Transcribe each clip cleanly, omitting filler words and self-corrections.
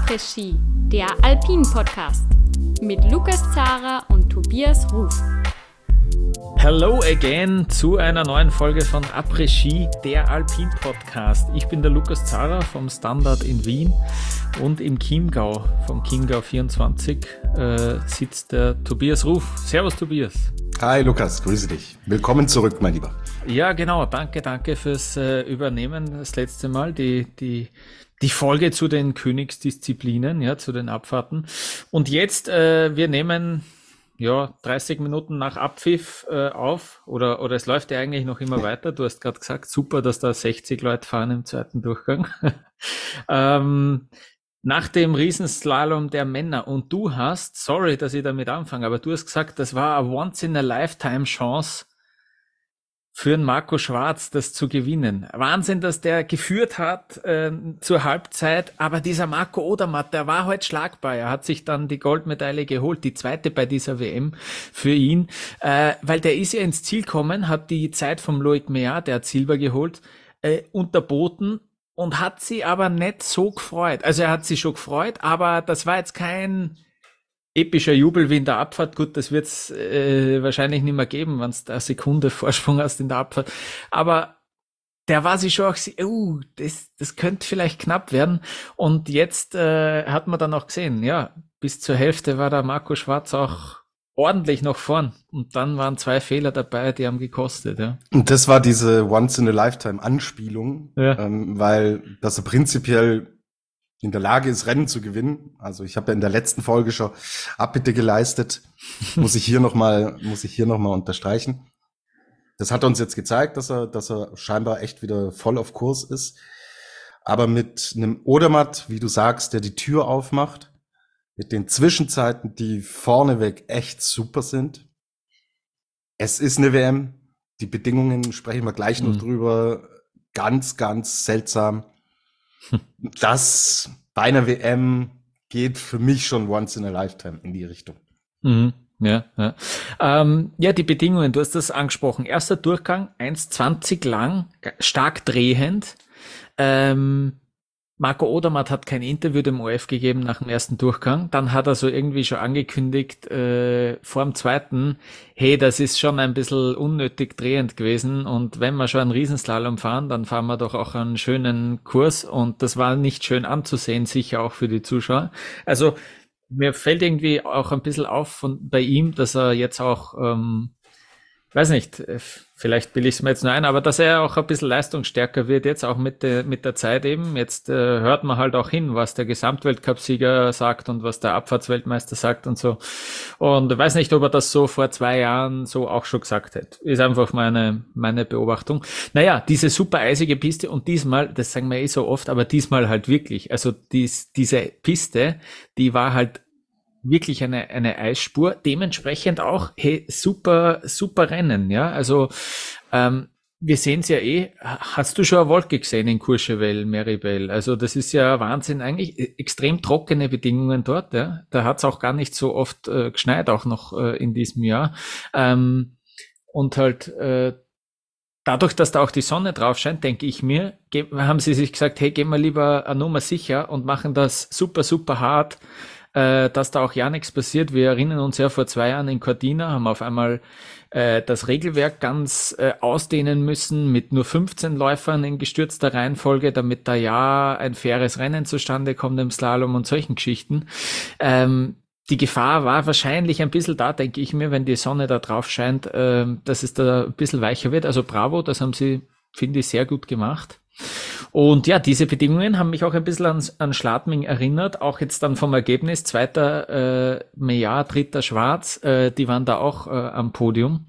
Après-Ski, der Alpin-Podcast mit Lukas Zara und Tobias Ruf. Hello again zu einer neuen Folge von Après-Ski, der Alpin-Podcast. Ich bin der Lukas Zara vom Standard in Wien und im Chiemgau, vom Chiemgau 24, sitzt der Tobias Ruf. Servus Tobias. Hi Lukas, grüße dich. Willkommen zurück, mein Lieber. Ja, genau. Danke fürs Übernehmen das letzte Mal. Die Folge zu den Königsdisziplinen, ja, zu den Abfahrten. Und jetzt, wir nehmen 30 Minuten nach Abpfiff auf, oder es läuft ja eigentlich noch immer weiter. Du hast gerade gesagt, super, dass da 60 Leute fahren im zweiten Durchgang. Nach dem Riesenslalom der Männer. Und du hast, sorry, dass ich damit anfange, aber du hast gesagt, das war eine Once-in-a-Lifetime-Chance für den Marco Schwarz, das zu gewinnen. Wahnsinn, dass der geführt hat zur Halbzeit, aber dieser Marco Odermatt, der war halt schlagbar. Er hat sich dann die Goldmedaille geholt, die zweite bei dieser WM für ihn, weil der ist ja ins Ziel gekommen, hat die Zeit vom Loic Meillard, der hat Silber geholt, unterboten und hat sie aber nicht so gefreut. Also er hat sich schon gefreut, aber das war jetzt kein epischer Jubel wie in der Abfahrt. Gut, das wird es wahrscheinlich nicht mehr geben, wenn es eine Sekunde Vorsprung hast in der Abfahrt. Aber der war sich schon auch, das könnte vielleicht knapp werden. Und jetzt hat man dann auch gesehen, ja, bis zur Hälfte war der Marco Schwarz auch ordentlich noch vorn. Und dann waren 2 Fehler dabei, die haben gekostet. Ja. Und das war diese Once-in-a-Lifetime-Anspielung, Ja. weil das er prinzipiell in der Lage ist, Rennen zu gewinnen. Also ich habe ja in der letzten Folge schon Abbitte geleistet. Muss ich hier noch mal unterstreichen. Das hat er uns jetzt gezeigt, dass er scheinbar echt wieder voll auf Kurs ist. Aber mit einem Odermatt, wie du sagst, der die Tür aufmacht, mit den Zwischenzeiten, die vorneweg echt super sind. Es ist eine WM. Die Bedingungen sprechen wir gleich noch drüber. Ganz, ganz seltsam. Das bei einer WM geht für mich schon once in a lifetime in die Richtung. Mhm. Ja. Die Bedingungen, du hast das angesprochen. Erster Durchgang, 1,20 lang, stark drehend. Marco Odermatt hat kein Interview dem ORF gegeben nach dem ersten Durchgang. Dann hat er so irgendwie schon angekündigt, vor dem zweiten, hey, das ist schon ein bisschen unnötig drehend gewesen. Und wenn wir schon einen Riesenslalom fahren, dann fahren wir doch auch einen schönen Kurs. Und das war nicht schön anzusehen, sicher auch für die Zuschauer. Also mir fällt irgendwie auch ein bisschen auf bei ihm, dass er jetzt auch, weiß nicht, vielleicht bilde ich es mir jetzt nur ein, aber dass er auch ein bisschen leistungsstärker wird, jetzt auch mit der Zeit eben. Jetzt hört man halt auch hin, was der Gesamtweltcupsieger sagt und was der Abfahrtsweltmeister sagt und so. Und ich weiß nicht, ob er das so vor 2 Jahren so auch schon gesagt hätte. Ist einfach meine Beobachtung. Naja, diese super eisige Piste und diesmal, das sagen wir so oft, aber diesmal halt wirklich. Also diese Piste, die war halt wirklich eine Eisspur, dementsprechend auch, hey, super Rennen, ja, also wir sehen es ja hast du schon eine Wolke gesehen in Courchevel, Meribel, also das ist ja Wahnsinn, eigentlich extrem trockene Bedingungen dort, ja, da hat es auch gar nicht so oft geschneit, auch noch in diesem Jahr, und halt dadurch, dass da auch die Sonne drauf scheint, denke ich mir, haben sie sich gesagt, hey, gehen wir lieber eine Nummer sicher und machen das super hart, dass da auch ja nichts passiert. Wir erinnern uns ja, vor 2 Jahren in Cortina haben auf einmal das Regelwerk ganz ausdehnen müssen mit nur 15 Läufern in gestürzter Reihenfolge, damit da ja ein faires Rennen zustande kommt im Slalom und solchen Geschichten. Die Gefahr war wahrscheinlich ein bisschen da, denke ich mir, wenn die Sonne da drauf scheint, dass es da ein bisschen weicher wird. Also bravo, das haben sie, finde ich, sehr gut gemacht. Und ja, diese Bedingungen haben mich auch ein bisschen an Schladming erinnert, auch jetzt dann vom Ergebnis, 2. Meillard, 3. Schwarz, die waren da auch am Podium.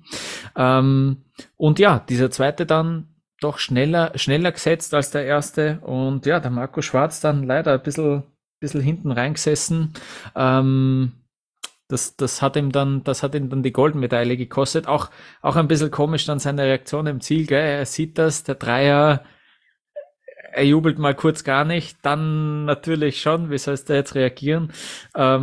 Und ja, dieser zweite dann doch schneller gesetzt als der erste und ja, der Marco Schwarz dann leider ein bisschen hinten reingesessen. Das hat ihm dann die Goldmedaille gekostet. Auch ein bisschen komisch dann seine Reaktion im Ziel, gell? Er sieht das, der Dreier, er jubelt mal kurz gar nicht, dann natürlich schon, wie sollst du jetzt reagieren?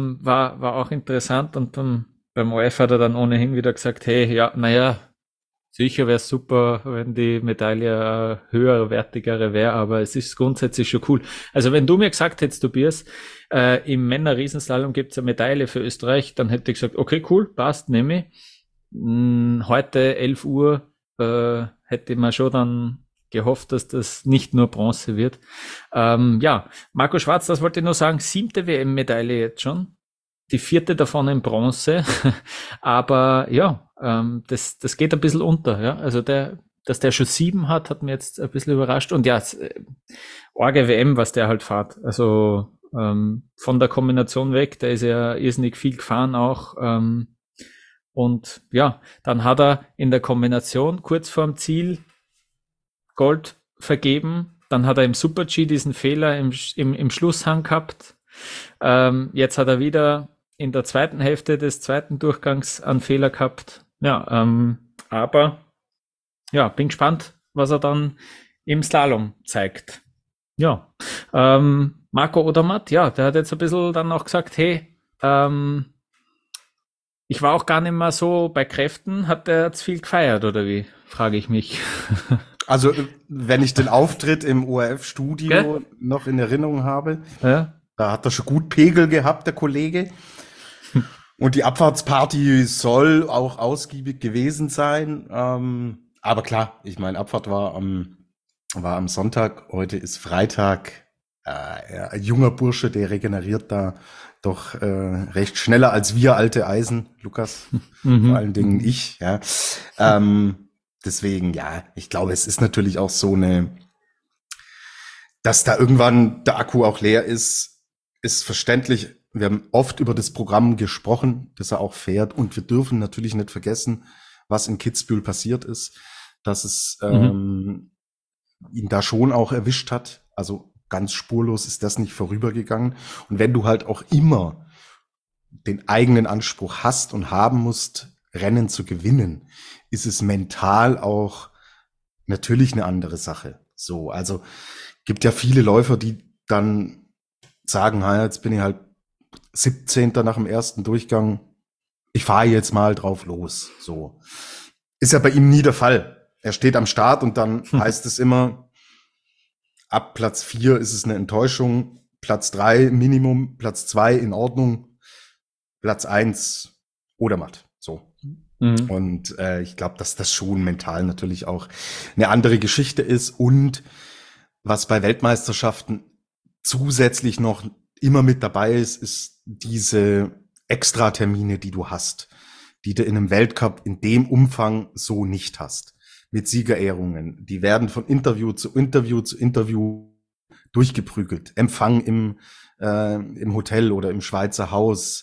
War auch interessant und beim ORF hat er dann ohnehin wieder gesagt, hey, ja, naja, Sicher wäre es super, wenn die Medaille höherwertigere wäre, aber es ist grundsätzlich schon cool. Also wenn du mir gesagt hättest, Tobias, im Männer-Riesenslalom gibt es eine Medaille für Österreich, dann hätte ich gesagt, okay, cool, passt, nehme ich. Heute 11 Uhr hätte man schon dann gehofft, dass das nicht nur Bronze wird. Ja, Marco Schwarz, das wollte ich nur sagen, 7. WM-Medaille jetzt schon. Die 4. davon in Bronze. Aber ja, das geht ein bisschen unter. Ja? Also dass der schon 7 hat mir jetzt ein bisschen überrascht. Und ja, Orge WM, was der halt fährt. Also von der Kombination weg, der ist ja irrsinnig viel gefahren auch. Und ja, dann hat er in der Kombination kurz vorm Ziel Gold vergeben. Dann hat er im Super-G diesen Fehler im Schlusshang gehabt. Jetzt hat er wieder in der zweiten Hälfte des zweiten Durchgangs einen Fehler gehabt. Ja, aber ja, bin gespannt, was er dann im Slalom zeigt. Ja, Marco Odermatt, ja, der hat jetzt ein bisschen dann auch gesagt, hey, ich war auch gar nicht mehr so bei Kräften. Hat der jetzt viel gefeiert oder wie? Frage ich mich. Also, wenn ich den Auftritt im ORF-Studio noch in Erinnerung habe, da hat er schon gut Pegel gehabt, der Kollege. Und die Abfahrtsparty soll auch ausgiebig gewesen sein. Aber klar, ich meine, Abfahrt war am Sonntag, heute ist Freitag. Ein junger Bursche, der regeneriert da doch recht schneller als wir alte Eisen, Lukas, vor allen Dingen ich. Ja. Deswegen, ja, ich glaube, es ist natürlich auch so dass da irgendwann der Akku auch leer ist verständlich. Wir haben oft über das Programm gesprochen, das er auch fährt. Und wir dürfen natürlich nicht vergessen, was in Kitzbühel passiert ist, dass es ihn da schon auch erwischt hat. Also ganz spurlos ist das nicht vorübergegangen. Und wenn du halt auch immer den eigenen Anspruch hast und haben musst, Rennen zu gewinnen, ist es mental auch natürlich eine andere Sache. So, also gibt ja viele Läufer, die dann sagen, jetzt bin ich halt 17. nach dem ersten Durchgang, ich fahre jetzt mal drauf los. So ist ja bei ihm nie der Fall. Er steht am Start und dann heißt es immer, ab Platz 4 ist es eine Enttäuschung, Platz 3 Minimum, Platz 2 in Ordnung, Platz 1 oder matt. So. Und ich glaube, dass das schon mental natürlich auch eine andere Geschichte ist. Und was bei Weltmeisterschaften zusätzlich noch immer mit dabei ist diese Extratermine, die du hast, die du in einem Weltcup in dem Umfang so nicht hast. Mit Siegerehrungen. Die werden von Interview zu Interview zu Interview durchgeprügelt. Empfang im Hotel oder im Schweizer Haus.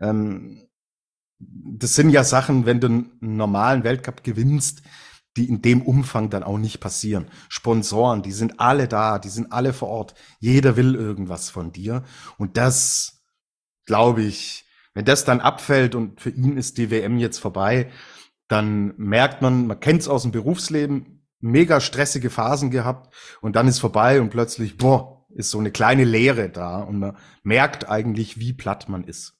Das sind ja Sachen, wenn du einen normalen Weltcup gewinnst, die in dem Umfang dann auch nicht passieren. Sponsoren, die sind alle da, die sind alle vor Ort. Jeder will irgendwas von dir. Und das, glaube ich, wenn das dann abfällt und für ihn ist die WM jetzt vorbei, dann merkt man kennt es aus dem Berufsleben, mega stressige Phasen gehabt und dann ist vorbei und plötzlich, ist so eine kleine Leere da und man merkt eigentlich, wie platt man ist.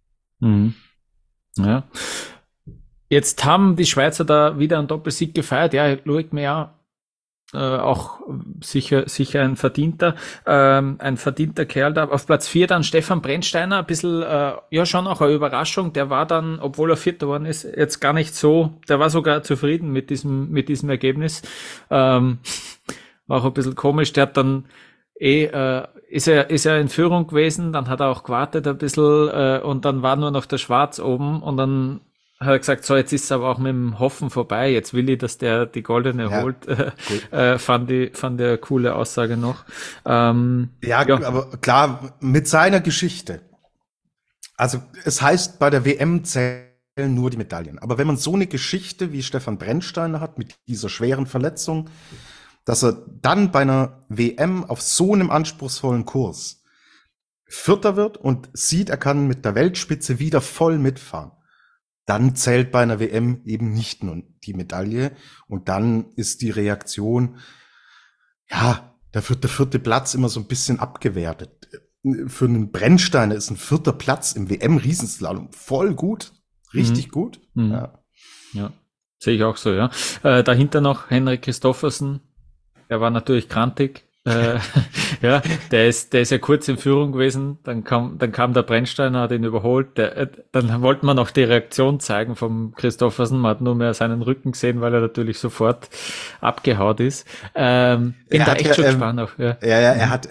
Ja. Jetzt haben die Schweizer da wieder einen Doppelsieg gefeiert. Ja, Loic Meillard auch sicher ein verdienter Kerl da. Auf Platz 4 dann Stefan Brennsteiner, ein bisschen, schon auch eine Überraschung. Der war dann, obwohl er Vierter geworden ist, jetzt gar nicht so, der war sogar zufrieden mit diesem Ergebnis. War auch ein bisschen komisch. Der hat dann ist er in Führung gewesen, dann hat er auch gewartet ein bisschen und dann war nur noch der Schwarz oben und dann hat er gesagt, so, jetzt ist es aber auch mit dem Hoffen vorbei, jetzt will ich, dass der die Goldene holt. Fand ich eine coole Aussage noch. Aber klar, mit seiner Geschichte. Also es heißt, bei der WM zählen nur die Medaillen. Aber wenn man so eine Geschichte wie Stefan Brennsteiner hat, mit dieser schweren Verletzung, dass er dann bei einer WM auf so einem anspruchsvollen Kurs Vierter wird und sieht, er kann mit der Weltspitze wieder voll mitfahren, dann zählt bei einer WM eben nicht nur die Medaille und dann ist die Reaktion, da wird der 4. Platz immer so ein bisschen abgewertet. Für einen Brennsteiner ist ein 4. Platz im WM-Riesenslalom voll gut, richtig gut. Ja. Sehe ich auch so, ja. Dahinter noch Henrik Christophersen. Der war natürlich grantig. Ja, der ist ja kurz in Führung gewesen. Dann kam der Brennsteiner, hat ihn überholt. Dann wollte man noch die Reaktion zeigen vom Christophersen. Man hat nur mehr seinen Rücken gesehen, weil er natürlich sofort abgehaut ist. Bin da echt schon gespannt auf. Ja, er hat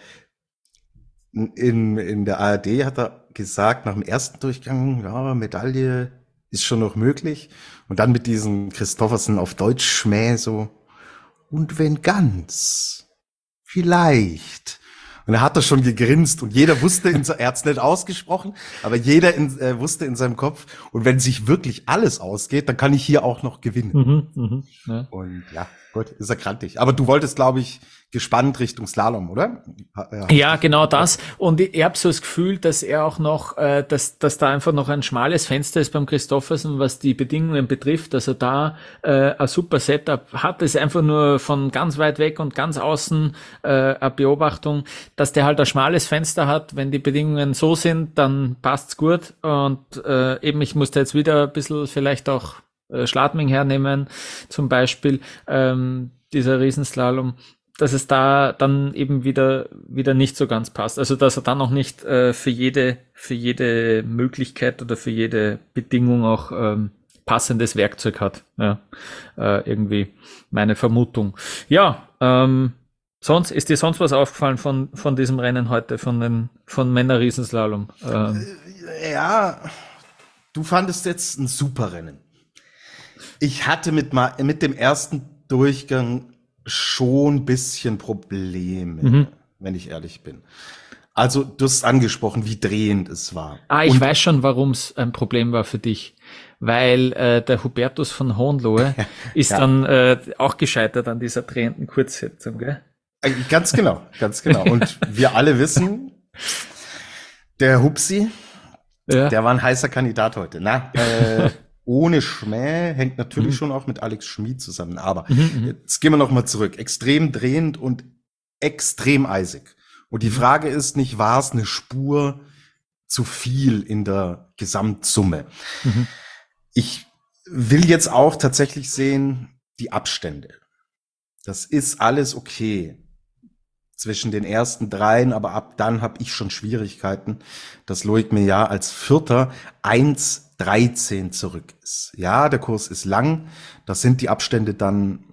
in der ARD hat er gesagt, nach dem ersten Durchgang, ja, Medaille ist schon noch möglich. Und dann mit diesem Christophersen auf Deutsch Schmäh so, und wenn ganz, vielleicht. Und er hat da schon gegrinst und jeder wusste, er hat's nicht ausgesprochen, aber jeder wusste in seinem Kopf, und wenn sich wirklich alles ausgeht, dann kann ich hier auch noch gewinnen. Ja. Und ja, gut, ist er grantig. Aber du wolltest, glaube ich, gespannt Richtung Slalom, oder? Ja, genau das. Und ich habe so das Gefühl, dass er auch noch, dass da einfach noch ein schmales Fenster ist beim Christophersen, was die Bedingungen betrifft, dass er da ein super Setup hat. Das ist einfach nur von ganz weit weg und ganz außen eine Beobachtung, dass der halt ein schmales Fenster hat. Wenn die Bedingungen so sind, dann passt's gut. Und eben, ich musste jetzt wieder ein bisschen vielleicht auch Schladming hernehmen, zum Beispiel dieser Riesenslalom, dass es da dann eben wieder nicht so ganz passt. Also dass er dann noch nicht für jede Möglichkeit oder für jede Bedingung auch passendes Werkzeug hat. Ja, irgendwie meine Vermutung. Ja, ist dir sonst was aufgefallen von diesem Rennen heute, von Männer-Riesenslalom? Ja, du fandest jetzt ein super Rennen. Ich hatte mit dem ersten Durchgang schon ein bisschen Probleme, wenn ich ehrlich bin. Also, du hast angesprochen, wie drehend es war. Ich weiß schon, warum es ein Problem war für dich. Weil der Hubertus von Hohenlohe ist dann auch gescheitert an dieser drehenden Kurzsetzung, gell? Ganz genau, ganz genau. Und wir alle wissen, der Hupsi, der war ein heißer Kandidat heute. Ohne Schmäh, hängt natürlich schon auch mit Alex Schmid zusammen. Aber jetzt gehen wir noch mal zurück. Extrem drehend und extrem eisig. Und die Frage ist nicht, war es eine Spur zu viel in der Gesamtsumme? Ich will jetzt auch tatsächlich sehen, die Abstände. Das ist alles okay zwischen den ersten dreien, aber ab dann habe ich schon Schwierigkeiten, dass Loic Meillard als Vierter 1:13 zurück ist. Ja, der Kurs ist lang, das sind die Abstände dann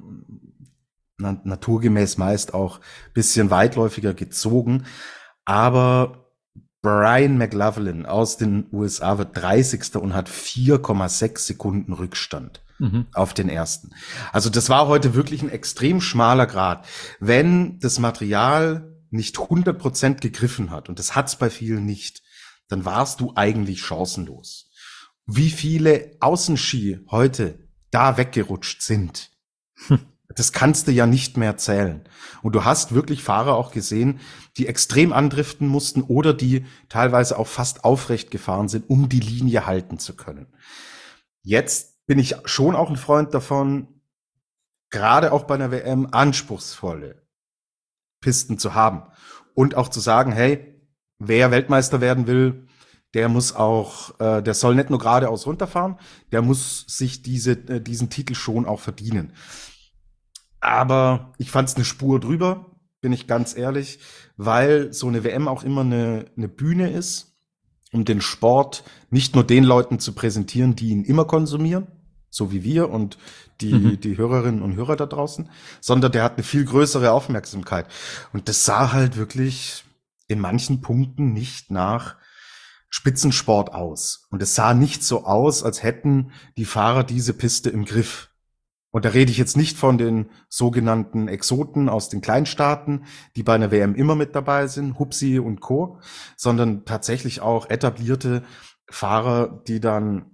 naturgemäß meist auch bisschen weitläufiger gezogen, aber Brian McLaughlin aus den USA wird 30. und hat 4,6 Sekunden Rückstand auf den ersten. Also das war heute wirklich ein extrem schmaler Grat. Wenn das Material nicht 100% gegriffen hat, und das hat's bei vielen nicht, dann warst du eigentlich chancenlos. Wie viele Außenski heute da weggerutscht sind, das kannst du ja nicht mehr zählen. Und du hast wirklich Fahrer auch gesehen, die extrem andriften mussten oder die teilweise auch fast aufrecht gefahren sind, um die Linie halten zu können. Jetzt bin ich schon auch ein Freund davon, gerade auch bei einer WM anspruchsvolle Pisten zu haben. Und auch zu sagen, hey, wer Weltmeister werden will, der muss auch, der soll nicht nur geradeaus runterfahren, der muss sich diesen Titel schon auch verdienen. Aber ich fand es eine Spur drüber, bin ich ganz ehrlich, weil so eine WM auch immer eine Bühne ist, um den Sport nicht nur den Leuten zu präsentieren, die ihn immer konsumieren, so wie wir und die Hörerinnen und Hörer da draußen, sondern der hat eine viel größere Aufmerksamkeit. Und das sah halt wirklich in manchen Punkten nicht nach Spitzensport aus. Und es sah nicht so aus, als hätten die Fahrer diese Piste im Griff. Und da rede ich jetzt nicht von den sogenannten Exoten aus den Kleinstaaten, die bei einer WM immer mit dabei sind, Hupsi und Co., sondern tatsächlich auch etablierte Fahrer, die dann,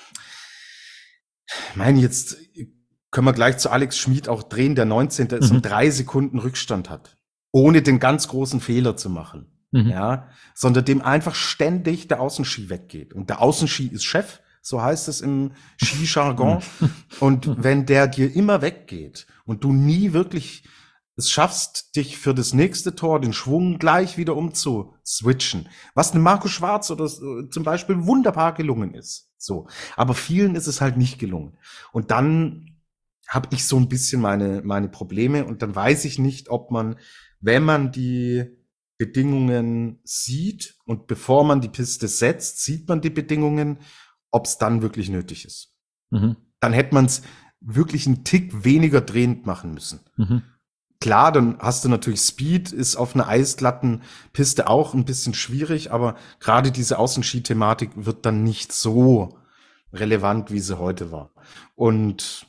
jetzt können wir gleich zu Alex Schmid auch drehen, der 19. ist und 3 Sekunden Rückstand hat, ohne den ganz großen Fehler zu machen. Ja, sondern dem einfach ständig der Außenski weggeht. Und der Außenski ist Chef, so heißt es im Skijargon. Und wenn der dir immer weggeht und du nie wirklich es schaffst, dich für das nächste Tor, den Schwung gleich wieder umzuswitchen, was einem Marco Schwarz oder zum Beispiel wunderbar gelungen ist, So. Aber vielen ist es halt nicht gelungen. Und dann habe ich so ein bisschen meine Probleme und dann weiß ich nicht, ob man, wenn man die Bedingungen sieht und bevor man die Piste setzt, sieht man die Bedingungen, ob es dann wirklich nötig ist. Mhm. Dann hätte man es wirklich einen Tick weniger drehend machen müssen. Mhm. Klar, dann hast du natürlich Speed, ist auf einer eisglatten Piste auch ein bisschen schwierig, aber gerade diese Außenski-Thematik wird dann nicht so relevant, wie sie heute war. Und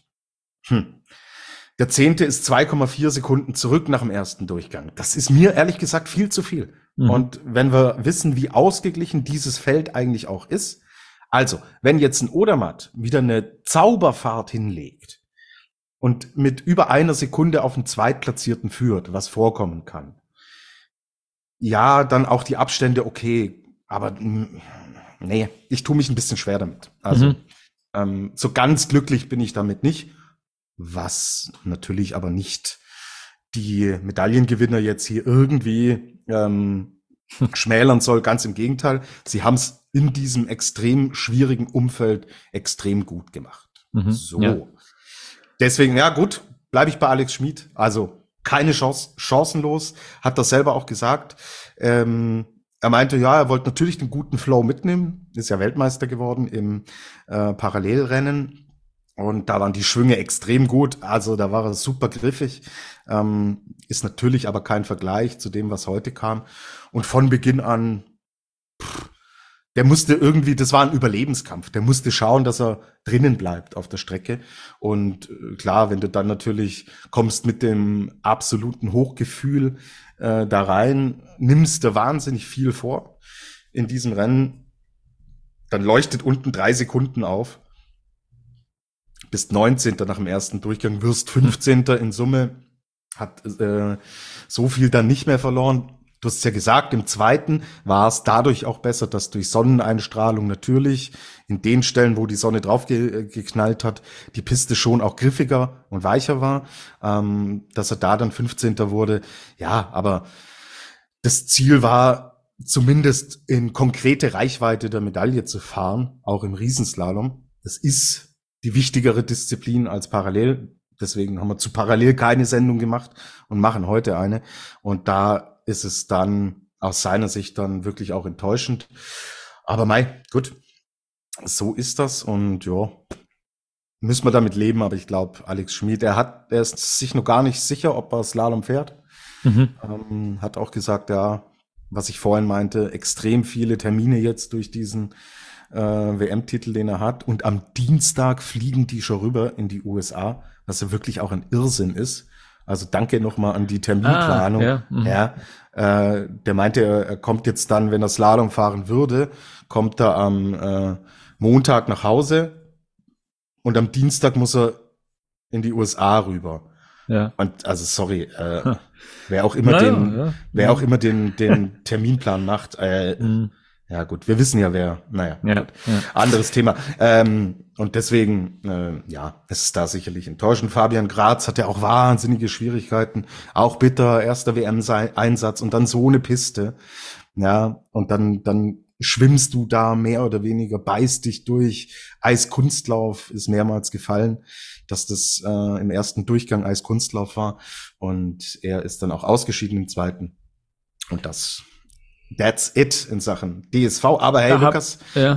der 10. ist 2,4 Sekunden zurück nach dem ersten Durchgang. Das ist mir ehrlich gesagt viel zu viel. Mhm. Und wenn wir wissen, wie ausgeglichen dieses Feld eigentlich auch ist, also wenn jetzt ein Odermatt wieder eine Zauberfahrt hinlegt, und mit über einer Sekunde auf den Zweitplatzierten führt, was vorkommen kann. Ja, dann auch die Abstände okay, aber nee, ich tue mich ein bisschen schwer damit. Also so ganz glücklich bin ich damit nicht, was natürlich aber nicht die Medaillengewinner jetzt hier irgendwie schmälern soll, ganz im Gegenteil. Sie haben es in diesem extrem schwierigen Umfeld extrem gut gemacht. So. Ja. Deswegen, ja gut, bleibe ich bei Alex Schmid. Also keine Chance, chancenlos, hat das selber auch gesagt. Er meinte, ja, er wollte natürlich den guten Flow mitnehmen, ist ja Weltmeister geworden im Parallelrennen. Und da waren die Schwünge extrem gut, also da war er super griffig. Ist natürlich aber kein Vergleich zu dem, was heute kam. Und von Beginn an, der musste irgendwie, das war ein Überlebenskampf, der musste schauen, dass er drinnen bleibt auf der Strecke. Und klar, wenn du dann natürlich kommst mit dem absoluten Hochgefühl da rein, nimmst du wahnsinnig viel vor in diesem Rennen, dann leuchtet unten 3 Sekunden auf, bist 19. nach dem ersten Durchgang, wirst 15. in Summe, hat so viel dann nicht mehr verloren. Du hast es ja gesagt, im zweiten war es dadurch auch besser, dass durch Sonneneinstrahlung natürlich in den Stellen, wo die Sonne drauf geknallt hat, die Piste schon auch griffiger und weicher war, dass er da dann 15. wurde. Ja, aber das Ziel war zumindest in konkrete Reichweite der Medaille zu fahren, auch im Riesenslalom. Das ist die wichtigere Disziplin als Parallel. Deswegen haben wir zu Parallel keine Sendung gemacht und machen heute eine. Und da ist es dann aus seiner Sicht dann wirklich auch enttäuschend. Aber gut, so ist das und ja, müssen wir damit leben. Aber ich glaube, Alex Schmid, er ist sich noch gar nicht sicher, ob er Slalom fährt. Hat auch gesagt, ja, was ich vorhin meinte, extrem viele Termine jetzt durch diesen WM-Titel, den er hat. Und am Dienstag fliegen die schon rüber in die USA, was ja wirklich auch ein Irrsinn ist. Also danke nochmal an die Terminplanung. Der meinte, er kommt jetzt dann, wenn er Slalom fahren würde, kommt er am Montag nach Hause und am Dienstag muss er in die USA rüber. Ja. Und also sorry, wer auch immer den Terminplan macht, ja gut, wir wissen ja wer, anderes Thema. Und deswegen, es ist da sicherlich enttäuschend. Fabian Graz hat ja auch wahnsinnige Schwierigkeiten, auch bitter, erster WM-Einsatz und dann so eine Piste. Ja, und dann schwimmst du da mehr oder weniger, beißt dich durch. Eiskunstlauf ist mehrmals gefallen, dass das im ersten Durchgang Eiskunstlauf war. Und er ist dann auch ausgeschieden im zweiten. Und that's it in Sachen DSV. Aber hey, Lukas,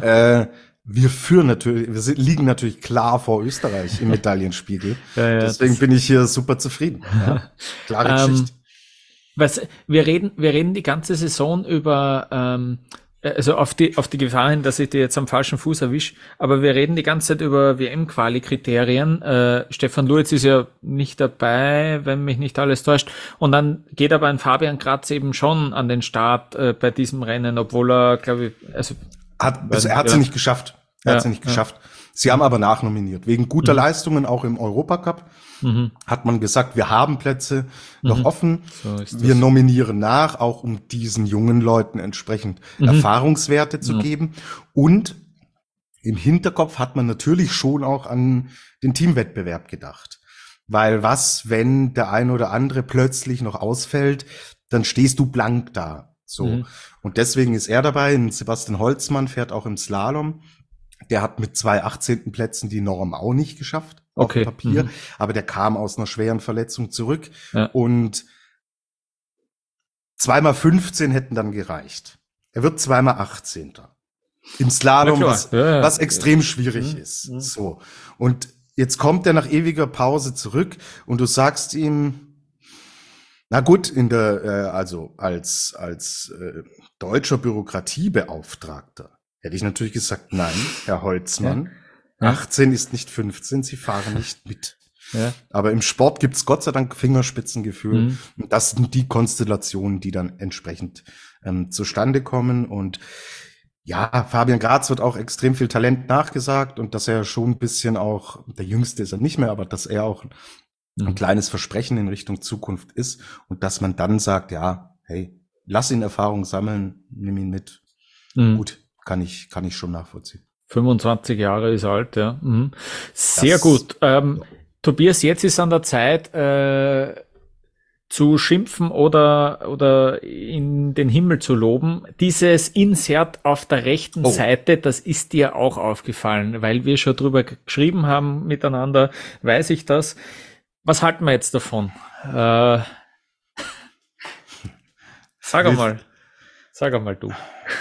wir liegen natürlich klar vor Österreich im Medaillenspiegel. Deswegen bin ich hier super zufrieden. Ja, klare Geschichte. Wir reden die ganze Saison über, also auf die Gefahr hin, dass ich dir jetzt am falschen Fuß erwische, aber wir reden die ganze Zeit über WM-Quali-Kriterien. Stefan Luetz ist ja nicht dabei, wenn mich nicht alles täuscht. Und dann geht aber ein Fabian Graz eben schon an den Start bei diesem Rennen, obwohl er, glaube ich, er hat sie nicht geschafft. Sie haben aber nachnominiert. Wegen guter Leistungen auch im Europacup hat man gesagt, wir haben Plätze noch offen. So wir nominieren nach, auch um diesen jungen Leuten entsprechend Erfahrungswerte zu geben. Und im Hinterkopf hat man natürlich schon auch an den Teamwettbewerb gedacht. Weil wenn der ein oder andere plötzlich noch ausfällt, dann stehst du blank da. So. Und deswegen ist er dabei. Sebastian Holzmann fährt auch im Slalom. Der hat mit 2 18. Plätzen die Norm auch nicht geschafft, Okay. auf dem Papier. Aber der kam aus einer schweren Verletzung zurück. Ja. Und 2x15 hätten dann gereicht. Er wird 2x18. Im Slalom, Na klar. was extrem schwierig ist. So. Und jetzt kommt er nach ewiger Pause zurück und du sagst ihm, na gut, also als deutscher Bürokratiebeauftragter hätte ich natürlich gesagt, nein, Herr Holzmann, Ja. 18 ist nicht 15, Sie fahren nicht mit. Ja. Aber im Sport gibt's Gott sei Dank Fingerspitzengefühl. Mhm. Und das sind die Konstellationen, die dann entsprechend zustande kommen. Und ja, Fabian Graz wird auch extrem viel Talent nachgesagt und dass er schon ein bisschen auch, der Jüngste ist er nicht mehr, aber dass er auch ein kleines Versprechen in Richtung Zukunft ist und dass man dann sagt, ja, hey, lass ihn Erfahrung sammeln, nimm ihn mit. Mhm. Gut, kann ich schon nachvollziehen. 25 Jahre ist alt, ja. Sehr Das- gut. Tobias, jetzt ist an der Zeit, zu schimpfen oder in den Himmel zu loben. Dieses Insert auf der rechten Oh. Seite, das ist dir auch aufgefallen, weil wir schon drüber geschrieben haben miteinander, weiß ich das. Was halten wir jetzt davon? Sag einmal du.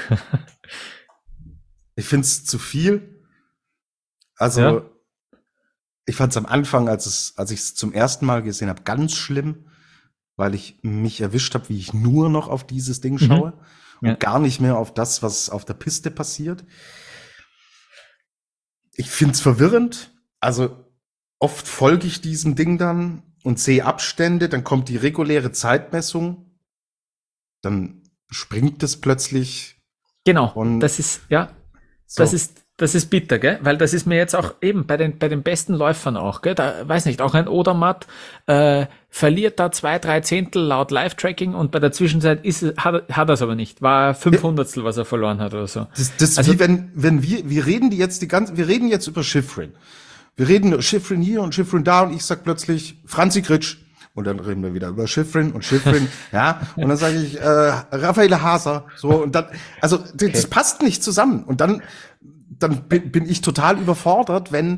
Ich find's zu viel. Also, Ja. ich fand's am Anfang, als ich es zum ersten Mal gesehen habe, ganz schlimm, weil ich mich erwischt habe, wie ich nur noch auf dieses Ding schaue Ja. und gar nicht mehr auf das, was auf der Piste passiert. Ich find's verwirrend. Also, oft folge ich diesem Ding dann und sehe Abstände, dann kommt die reguläre Zeitmessung, dann springt es plötzlich. Genau, Und- das ist, ja, So. das ist bitter, gell? Weil das ist mir jetzt auch eben bei den besten Läufern auch, gell? Da, weiß nicht, auch ein Odermatt verliert da 2-3 Zehntel laut Live-Tracking und bei der Zwischenzeit hat er es aber nicht. War 500stel, was er verloren hat oder so. Das Also- wie wenn wir reden wir reden jetzt über Schifrin. Wir reden Schifrin hier und Schifrin da und ich sag plötzlich Franzi Kritsch und dann reden wir wieder über Schifrin und Schifrin, ja, und dann sage ich Raffaele Haser, so und dann, also das passt nicht zusammen und dann bin ich total überfordert, wenn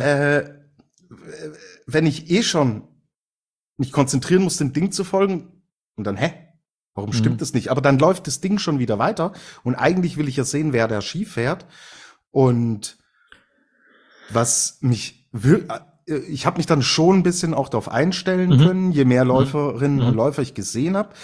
ich schon mich konzentrieren muss, dem Ding zu folgen und dann, warum stimmt das nicht? Aber dann läuft das Ding schon wieder weiter und eigentlich will ich ja sehen, wer da Ski fährt und was mich ich habe mich dann schon ein bisschen auch darauf einstellen können, je mehr Läuferinnen und Läufer ich gesehen habe.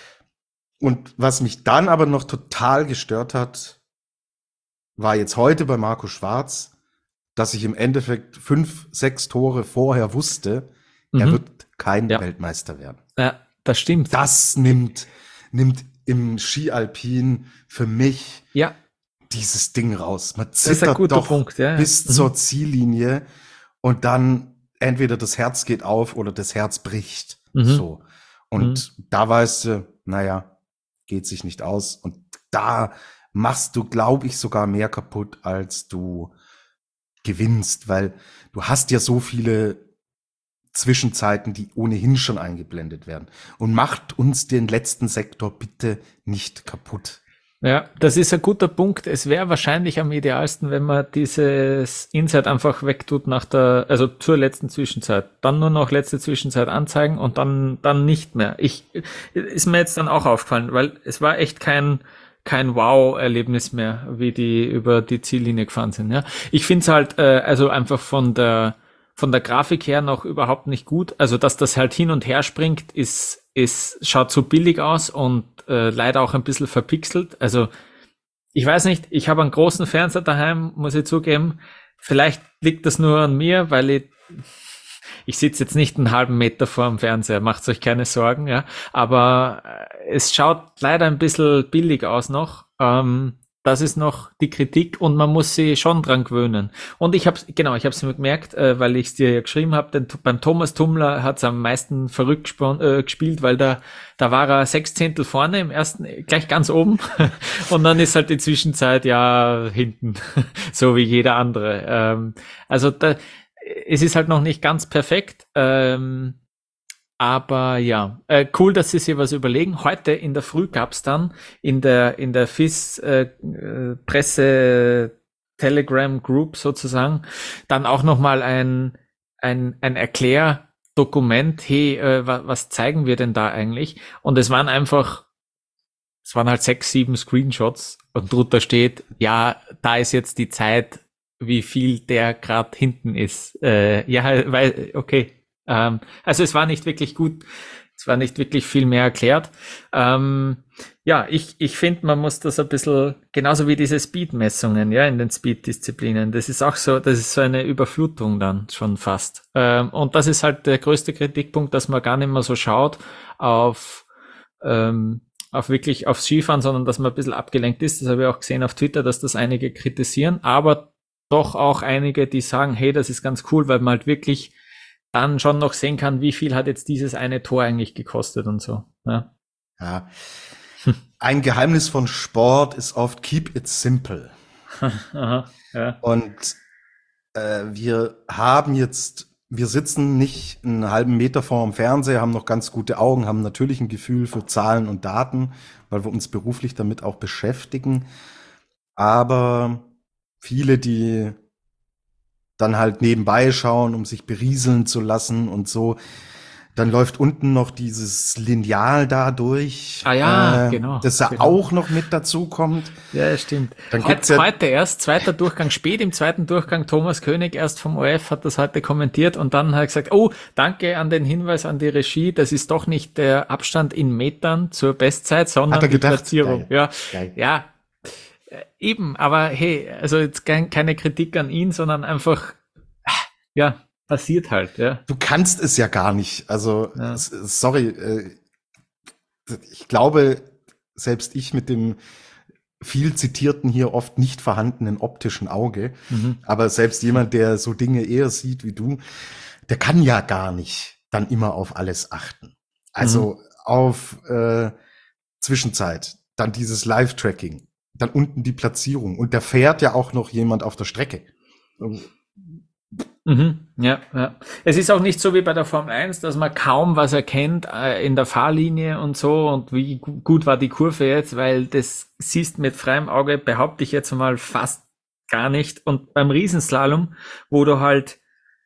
Und was mich dann aber noch total gestört hat, war jetzt heute bei Marco Schwarz, dass ich im Endeffekt 5, 6 Tore vorher wusste, er wird kein Ja. Weltmeister werden. Ja, das stimmt. Das nimmt im Ski Alpin für mich Ja, dieses Ding raus. Man ist ein zittert guter doch Punkt, ja. bis zur Ziellinie und dann entweder das Herz geht auf oder das Herz bricht. So. Und da weißt du, naja, geht sich nicht aus. Und da machst du, glaube ich, sogar mehr kaputt, als du gewinnst, weil du hast ja so viele Zwischenzeiten, die ohnehin schon eingeblendet werden. Und macht uns den letzten Sektor bitte nicht kaputt. Ja, das ist ein guter Punkt. Es wäre wahrscheinlich am idealsten, wenn man dieses Insert einfach wegtut also zur letzten Zwischenzeit. Dann nur noch letzte Zwischenzeit anzeigen und dann nicht mehr. Ist mir jetzt dann auch aufgefallen, weil es war echt kein Wow-Erlebnis mehr, wie die über die Ziellinie gefahren sind, ja. Ich finde es halt, also einfach von der Grafik her noch überhaupt nicht gut. Also, dass das halt hin und her springt, schaut so billig aus und leider auch ein bisschen verpixelt. Also, ich weiß nicht, ich habe einen großen Fernseher daheim, muss ich zugeben. Vielleicht liegt das nur an mir, weil ich sitze jetzt nicht einen halben Meter vor dem Fernseher, macht euch keine Sorgen, ja. Aber es schaut leider ein bisschen billig aus noch. Das ist noch die Kritik und man muss sie schon dran gewöhnen. Und ich habe es mir gemerkt, weil ich es dir ja geschrieben habe, denn beim Thomas Tummler hat es am meisten verrückt gespielt, weil da war er 6 Zehntel vorne im ersten, gleich ganz oben und dann ist halt die Zwischenzeit ja hinten, so wie jeder andere. Also es ist halt noch nicht ganz perfekt, aber ja, cool, dass sie sich was überlegen. Heute in der Früh gab's dann in der FIS Telegram Group sozusagen, dann auch nochmal ein Erklärdokument, hey, was zeigen wir denn da eigentlich? Und es waren halt 6, 7 Screenshots und drunter steht, ja, da ist jetzt die Zeit, wie viel der Grad hinten ist. Okay. Also es war nicht wirklich gut, es war nicht wirklich viel mehr erklärt. Ich finde, man muss das ein bisschen, genauso wie diese Speed-Messungen, ja, in den Speed-Disziplinen, das ist so eine Überflutung dann schon fast. Und das ist halt der größte Kritikpunkt, dass man gar nicht mehr so schaut auf wirklich aufs Skifahren, sondern dass man ein bisschen abgelenkt ist. Das habe ich auch gesehen auf Twitter, dass das einige kritisieren, aber doch auch einige, die sagen, hey, das ist ganz cool, weil man halt wirklich dann schon noch sehen kann, wie viel hat jetzt dieses eine Tor eigentlich gekostet und so. Ja. Ja. Ein Geheimnis von Sport ist oft keep it simple. Aha, ja. Und wir sitzen nicht einen halben Meter vor dem Fernseher, haben noch ganz gute Augen, haben natürlich ein Gefühl für Zahlen und Daten, weil wir uns beruflich damit auch beschäftigen. Aber viele, die dann halt nebenbei schauen, um sich berieseln zu lassen und so, dann läuft unten noch dieses Lineal da durch. Ah ja, genau. Das da genau. auch noch mit dazu kommt. Ja, stimmt. Dann gibt's ja heute erst, zweiter Durchgang, spät im zweiten Durchgang, Thomas König erst vom ORF hat das heute kommentiert und dann hat er gesagt, oh, danke an den Hinweis an die Regie, das ist doch nicht der Abstand in Metern zur Bestzeit, sondern die Platzierung. Geil. Ja, eben, aber hey, also jetzt keine Kritik an ihn, sondern einfach, ja, passiert halt, ja. Du kannst es ja gar nicht. Also, ja. Sorry, ich glaube, selbst ich mit dem viel zitierten hier oft nicht vorhandenen optischen Auge, aber selbst jemand, der so Dinge eher sieht wie du, der kann ja gar nicht dann immer auf alles achten. Also auf Zwischenzeit, dann dieses Live-Tracking, dann unten die Platzierung und da fährt ja auch noch jemand auf der Strecke. Ja. Es ist auch nicht so wie bei der Formel 1, dass man kaum was erkennt in der Fahrlinie und so und wie gut war die Kurve jetzt, weil das siehst mit freiem Auge, behaupte ich jetzt mal, fast gar nicht. Und beim Riesenslalom, wo du halt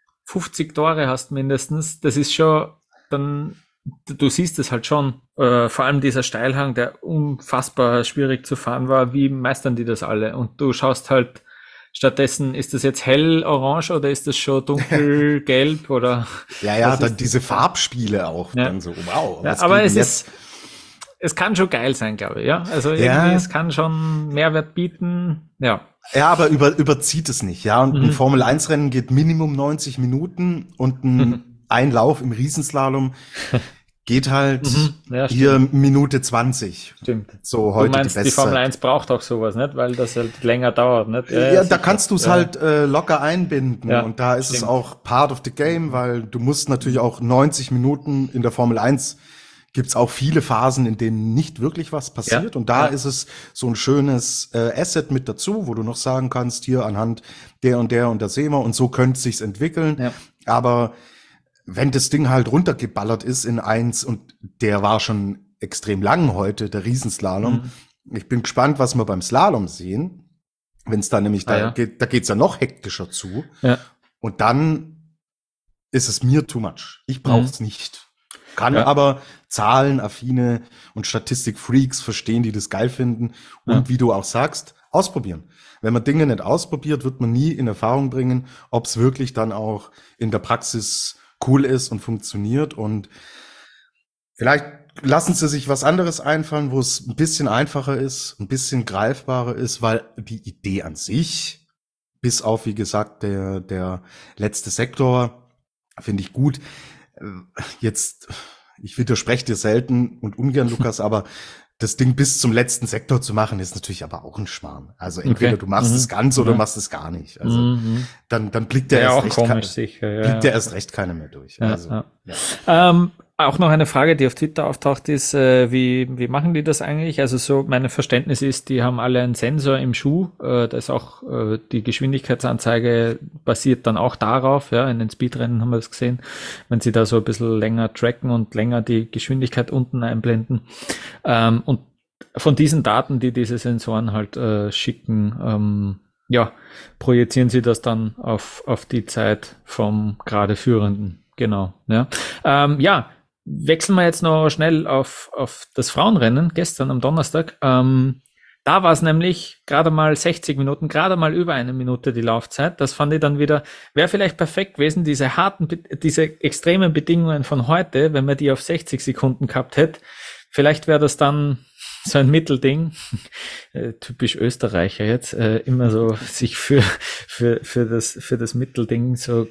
50 Tore hast mindestens, das ist schon, dann, du siehst es halt schon, vor allem dieser Steilhang, der unfassbar schwierig zu fahren war, wie meistern die das alle? Und du schaust halt, stattdessen, ist das jetzt hell orange oder ist das schon dunkelgelb oder? Ja, dann diese Farbspiele auch, dann so, wow. Ja, aber es kann schon geil sein, glaube ich, ja. Also irgendwie, es kann schon Mehrwert bieten, ja. Ja, aber überzieht es nicht, ja. Und ein Formel-1-Rennen geht Minimum 90 Minuten und ein Lauf im Riesenslalom geht halt hier Minute 20. Stimmt. So heute du meinst, die Bestzeit. Die Formel 1 braucht auch sowas, nicht? Weil das halt länger dauert, nicht? Ja, da kannst du es halt locker einbinden. Ja, und da ist es auch part of the game, weil du musst natürlich auch 90 Minuten in der Formel 1 gibt's auch viele Phasen, in denen nicht wirklich was passiert. Und da ist es so ein schönes Asset mit dazu, wo du noch sagen kannst, hier anhand der und der sehen wir und so könnte es sich entwickeln. Ja. Aber wenn das Ding halt runtergeballert ist in 1 und der war schon extrem lang heute, der Riesenslalom. Ich bin gespannt, was wir beim Slalom sehen, wenn es da nämlich geht, da geht's ja noch hektischer zu. Ja. Und dann ist es mir too much. Ich brauch's nicht. Kann aber Zahlenaffine und Statistikfreaks verstehen, die das geil finden und wie du auch sagst, ausprobieren. Wenn man Dinge nicht ausprobiert, wird man nie in Erfahrung bringen, ob es wirklich dann auch in der Praxis cool ist und funktioniert. Und vielleicht lassen Sie sich was anderes einfallen, wo es ein bisschen einfacher ist, ein bisschen greifbarer ist, weil die Idee an sich, bis auf, wie gesagt, der letzte Sektor, finde ich gut. Jetzt, ich widerspreche dir selten und ungern, Lukas, aber das Ding bis zum letzten Sektor zu machen, ist natürlich aber auch ein Schmarrn. Also entweder du machst es ganz oder machst es gar nicht. Also dann blickt der erst recht keiner mehr durch. Also, auch noch eine Frage, die auf Twitter auftaucht, ist, wie machen die das eigentlich? Also so, mein Verständnis ist, die haben alle einen Sensor im Schuh. Da ist auch die Geschwindigkeitsanzeige basiert dann auch darauf. Ja, in den Speedrennen haben wir das gesehen, wenn sie da so ein bisschen länger tracken und länger die Geschwindigkeit unten einblenden. Und von diesen Daten, die diese Sensoren halt schicken, ja, projizieren sie das dann auf die Zeit vom gerade Führenden. Genau. Ja, ja, wechseln wir jetzt noch schnell auf das Frauenrennen gestern am Donnerstag. Da war es nämlich gerade mal 60 Minuten, gerade mal über eine Minute die Laufzeit. Das fand ich dann wieder, wäre vielleicht perfekt gewesen, diese extremen Bedingungen von heute, wenn man die auf 60 Sekunden gehabt hätte. Vielleicht wäre das dann so ein Mittelding, typisch Österreicher jetzt, immer so sich für das Mittelding so,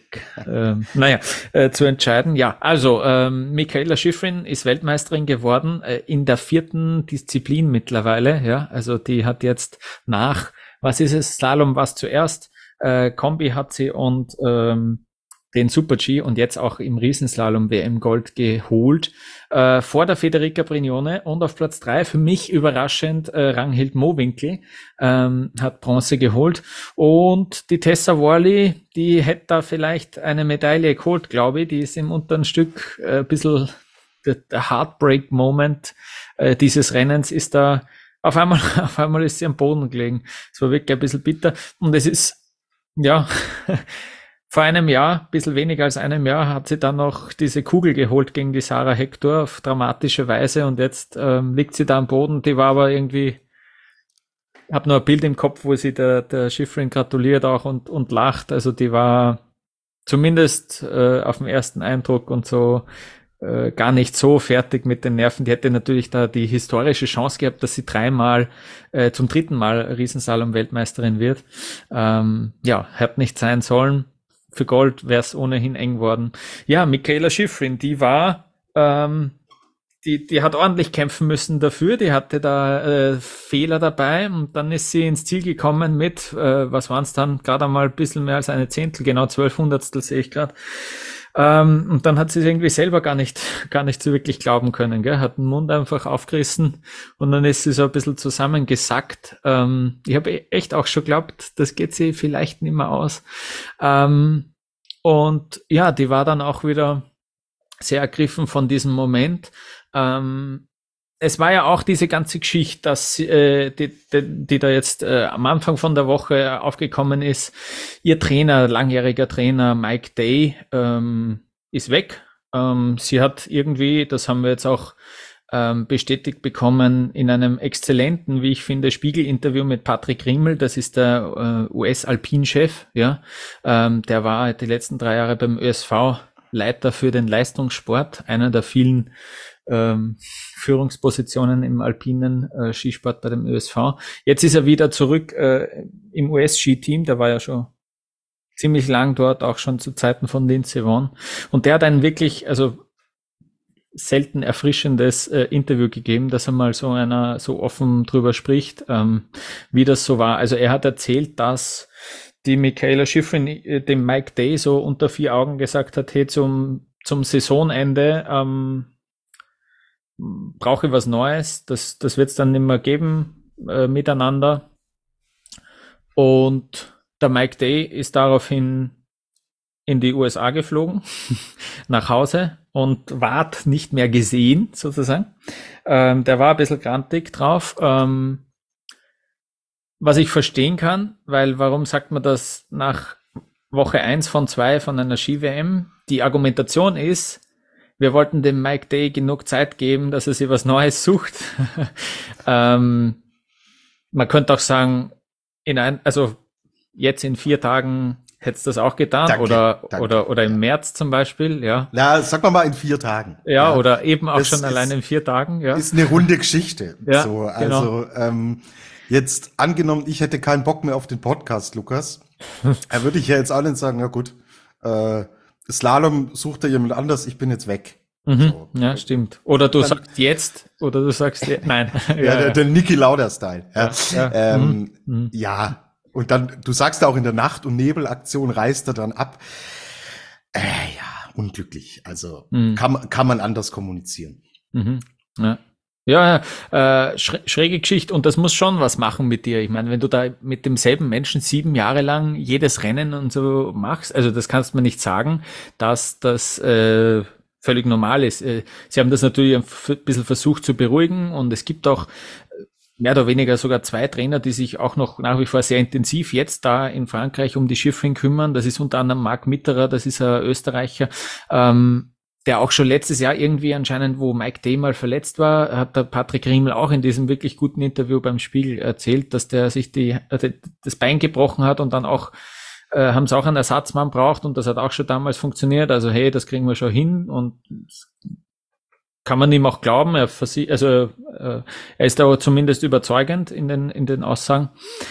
zu entscheiden. Ja, also, Mikaela Shiffrin ist Weltmeisterin geworden, in der 4. Disziplin mittlerweile, ja, also die hat jetzt was ist es, Slalom was zuerst, Kombi hat sie und, den Super-G und jetzt auch im Riesenslalom WM-Gold geholt, vor der Federica Brignone, und auf Platz 3 für mich überraschend Ragnhild Mowinckel hat Bronze geholt, und die Tessa Worley, die hätte da vielleicht eine Medaille geholt, glaube ich, die ist im unteren Stück ein bisschen der Heartbreak-Moment dieses Rennens ist da, auf einmal ist sie am Boden gelegen. Es war wirklich ein bisschen bitter, und es ist, ja, vor einem Jahr, ein bisschen weniger als einem Jahr, hat sie dann noch diese Kugel geholt gegen die Sarah Hector auf dramatische Weise, und jetzt liegt sie da am Boden. Die war aber irgendwie, ich habe nur ein Bild im Kopf, wo sie der Shiffrin gratuliert auch und lacht. Also die war zumindest auf den ersten Eindruck und so gar nicht so fertig mit den Nerven. Die hätte natürlich da die historische Chance gehabt, dass sie zum 3. Mal Riesenslalom-Weltmeisterin wird. Ja, hat nicht sein sollen. Für Gold wäre es ohnehin eng worden. Ja, Mikaela Shiffrin, die war, die hat ordentlich kämpfen müssen dafür. Die hatte da Fehler dabei, und dann ist sie ins Ziel gekommen mit, was waren es dann? Gerade einmal ein bisschen mehr als eine Zehntel, genau 12 Hundertstel sehe ich gerade. Und dann hat sie es irgendwie selber gar nicht so wirklich glauben können, gell? Hat den Mund einfach aufgerissen, und dann ist sie so ein bisschen zusammengesackt. Ich habe echt auch schon geglaubt, das geht sie vielleicht nicht mehr aus. Und ja, die war dann auch wieder sehr ergriffen von diesem Moment. Es war ja auch diese ganze Geschichte, dass die da jetzt am Anfang von der Woche aufgekommen ist. Ihr Trainer, langjähriger Trainer Mike Day, ist weg. Sie hat irgendwie, das haben wir jetzt auch bestätigt bekommen, in einem exzellenten, wie ich finde, Spiegel-Interview mit Patrick Rimmel, das ist der US-Alpin-Chef, ja, der war die letzten 3 Jahre beim ÖSV Leiter für den Leistungssport, einer der vielen Führungspositionen im alpinen Skisport bei dem ÖSV. Jetzt ist er wieder zurück im US-Ski-Team, der war ja schon ziemlich lang dort, auch schon zu Zeiten von Lindsey Vonn. Und der hat ein wirklich, also selten erfrischendes Interview gegeben, dass er mal so offen drüber spricht, wie das so war. Also er hat erzählt, dass die Mikaela Shiffrin dem Mike Day so unter 4 Augen gesagt hat, hey, zum Saisonende brauche ich was Neues, das wird es dann nicht mehr geben miteinander. Und der Mike Day ist daraufhin in die USA geflogen, nach Hause, und ward nicht mehr gesehen, sozusagen. Der war ein bisschen grantig drauf, was ich verstehen kann, weil warum sagt man das nach Woche 1 von 2 von einer Ski-WM? Die Argumentation ist, wir wollten dem Mike Day genug Zeit geben, dass er sich was Neues sucht. Man könnte auch sagen, also jetzt in 4 Tagen hättest du das auch getan, danke. Oder im März zum Beispiel, ja. Na, sag mal in 4 Tagen. Ja, oder eben auch schon allein in 4 Tagen, ja. Ist eine runde Geschichte. Ja, so, also, genau. Jetzt angenommen, ich hätte keinen Bock mehr auf den Podcast, Lukas, da würde ich ja jetzt auch nicht sagen, ja gut, Slalom sucht da jemand anders, ich bin jetzt weg. Mhm, so. Ja, stimmt. Oder du sagst jetzt, oder du sagst nein. Ja, der Niki Lauda-Style. Ja. Ja, und dann, du sagst auch in der Nacht- und Nebelaktion reißt er dann ab. Ja, unglücklich. Also kann man anders kommunizieren. Mhm. Ja. Ja, schräge Geschichte, und das muss schon was machen mit dir. Ich meine, wenn du da mit demselben Menschen 7 Jahre lang jedes Rennen und so machst, also das kannst du mir nicht sagen, dass das völlig normal ist. Sie haben das natürlich ein bisschen versucht zu beruhigen, und es gibt auch mehr oder weniger sogar 2 Trainer, die sich auch noch nach wie vor sehr intensiv jetzt da in Frankreich um die Schifrin kümmern. Das ist unter anderem Marc Mitterer, das ist ein Österreicher, der auch schon letztes Jahr irgendwie anscheinend, wo Mike Day mal verletzt war, hat der Patrick Rimmel auch in diesem wirklich guten Interview beim Spiegel erzählt, dass der sich das Bein gebrochen hat und dann auch haben sie auch einen Ersatzmann braucht und das hat auch schon damals funktioniert. Also hey, das kriegen wir schon hin und kann man ihm auch glauben. Er ist aber zumindest überzeugend in den Aussagen.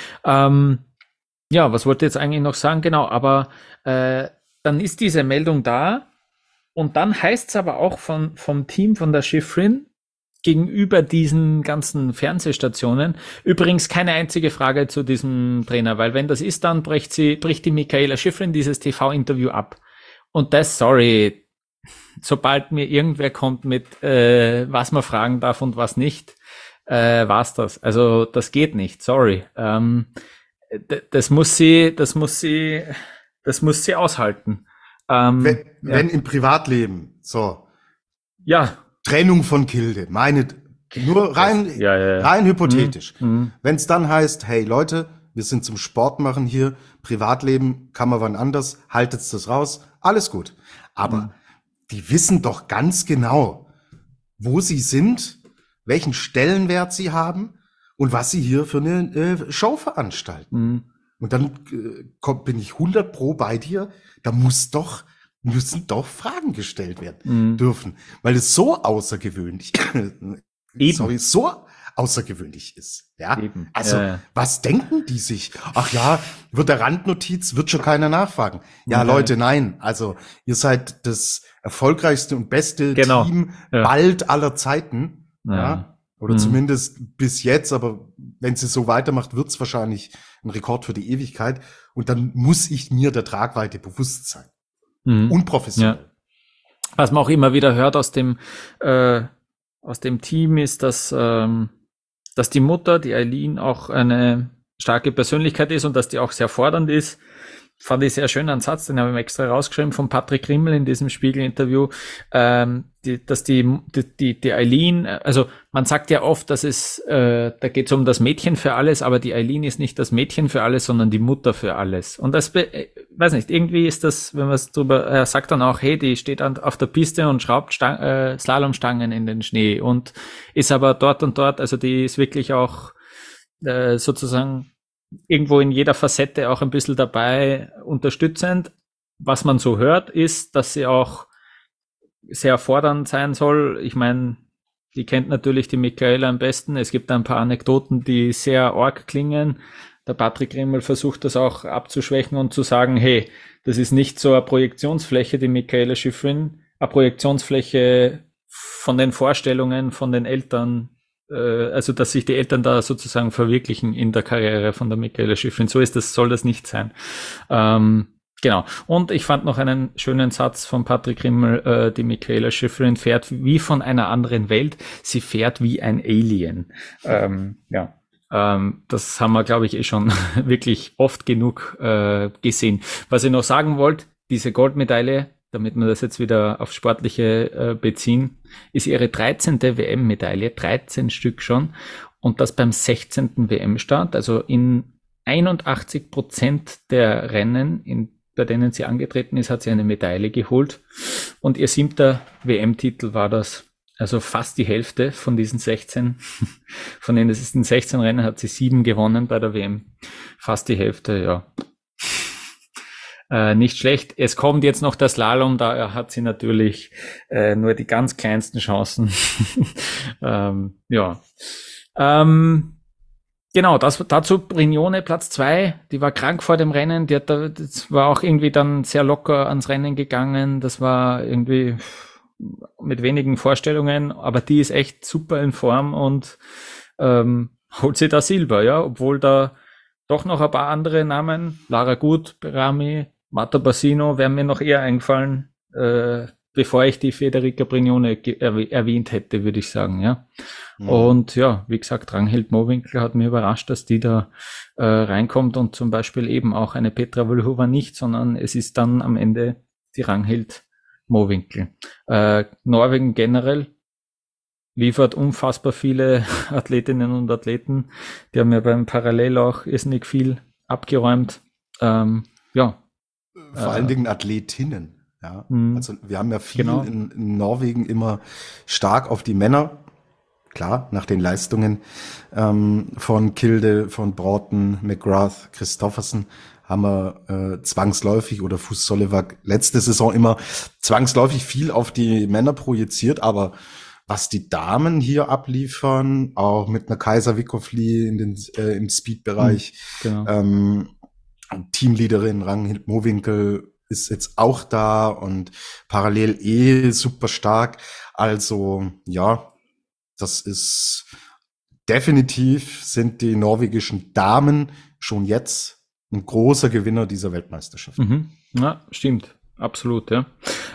Ja, was wollte ich jetzt eigentlich noch sagen? Genau, aber dann ist diese Meldung da und dann heißt es aber auch vom Team von der Schifrin gegenüber diesen ganzen Fernsehstationen übrigens keine einzige Frage zu diesem Trainer, weil wenn das ist, dann bricht die Michaela Schifrin dieses TV-Interview ab. Und das, sorry, sobald mir irgendwer kommt mit was man fragen darf und was nicht, war's das. Also das geht nicht, sorry. Das muss sie aushalten. Wenn im Privatleben, so. Ja. Trennung von Kilde, nur rein hypothetisch. Wenn es dann heißt, hey Leute, wir sind zum Sport machen hier, Privatleben kann man wann anders, haltet das raus, alles gut. Aber die wissen doch ganz genau, wo sie sind, welchen Stellenwert sie haben und was sie hier für eine Show veranstalten. Und dann bin ich 100% bei dir, da müssen doch Fragen gestellt werden dürfen, weil es so außergewöhnlich, so außergewöhnlich ist. Ja, eben. Also was denken die sich? Ach ja, wird der Randnotiz, wird schon keiner nachfragen. Ja, Leute, nein. Also ihr seid das erfolgreichste und beste Team bald aller Zeiten. Ja. Oder zumindest bis jetzt, aber wenn sie so weitermacht, wird es wahrscheinlich ein Rekord für die Ewigkeit. Und dann muss ich mir der Tragweite bewusst sein. Unprofessionell. Ja. Was man auch immer wieder hört aus dem Team ist, dass die Mutter, die Eileen, auch eine starke Persönlichkeit ist und dass die auch sehr fordernd ist. Fand ich sehr schön, einen Satz, den habe ich mir extra rausgeschrieben von Patrick Rimmel in diesem Spiegel-Interview, dass die Eileen, also man sagt ja oft, dass da geht es um das Mädchen für alles, aber die Eileen ist nicht das Mädchen für alles, sondern die Mutter für alles. Und das, weiß nicht, irgendwie ist das, wenn man es drüber, er sagt dann auch, hey, die steht auf der Piste und schraubt Slalomstangen in den Schnee und ist aber dort und dort, also die ist wirklich auch sozusagen irgendwo in jeder Facette auch ein bisschen dabei unterstützend. Was man so hört, ist, dass sie auch sehr fordernd sein soll. Ich meine, die kennt natürlich die Michaela am besten. Es gibt ein paar Anekdoten, die sehr arg klingen. Der Patrick Rimmel versucht das auch abzuschwächen und zu sagen, hey, das ist nicht so eine Projektionsfläche, die Michaela Schifrin, eine Projektionsfläche von den Vorstellungen von den Eltern, also dass sich die Eltern da sozusagen verwirklichen in der Karriere von der Michaela Schifrin. So soll das nicht sein. Genau. Und ich fand noch einen schönen Satz von Patrick Rimmel, die Michaela Schifrin fährt wie von einer anderen Welt. Sie fährt wie ein Alien. Das haben wir, glaube ich, schon wirklich oft genug gesehen. Was ich noch sagen wollte, diese Goldmedaille, damit wir das jetzt wieder auf Sportliche beziehen, ist ihre 13. WM-Medaille, 13 Stück schon, und das beim 16. WM-Start, also in 81% der Rennen, bei denen sie angetreten ist, hat sie eine Medaille geholt, und ihr 7. WM-Titel war das, also fast die Hälfte von diesen 16, von den 16 Rennen hat sie 7 gewonnen bei der WM, fast die Hälfte, ja. Nicht schlecht. Es kommt jetzt noch der Slalom, da hat sie natürlich nur die ganz kleinsten Chancen. Genau, dazu Brignone Platz 2, die war krank vor dem Rennen, das war auch irgendwie dann sehr locker ans Rennen gegangen, das war irgendwie mit wenigen Vorstellungen, aber die ist echt super in Form und holt sie da Silber, ja, obwohl da doch noch ein paar andere Namen, Lara Gut, Berami, Marta Bassino, wären mir noch eher eingefallen, bevor ich die Federica Brignone erwähnt hätte, würde ich sagen, ja. Und ja, wie gesagt, Ranghild Mowinkel hat mir überrascht, dass die da reinkommt und zum Beispiel eben auch eine Petra Vlhova nicht, sondern es ist dann am Ende die Ranghild Mowinkel. Norwegen generell liefert unfassbar viele Athletinnen und Athleten. Die haben ja beim Parallel auch irrsinnig viel abgeräumt. Ja. Vor allen Dingen Athletinnen. Ja. Also wir haben ja viel Genau. in Norwegen immer stark auf die Männer. Klar, nach den Leistungen von Kilde, von Broughton, McGrath, Christoffersen haben wir zwangsläufig oder Fuß Solivak letzte Saison immer zwangsläufig viel auf die Männer projiziert, aber was die Damen hier abliefern, auch mit einer Kaiser Wickhoff-Lee im Speed-Bereich, Genau. Teamleaderin Ragnhild Mowinkel ist jetzt auch da und parallel super stark. Also ja, das ist definitiv sind die norwegischen Damen schon jetzt ein großer Gewinner dieser Weltmeisterschaft. Ja, stimmt. Absolut, ja.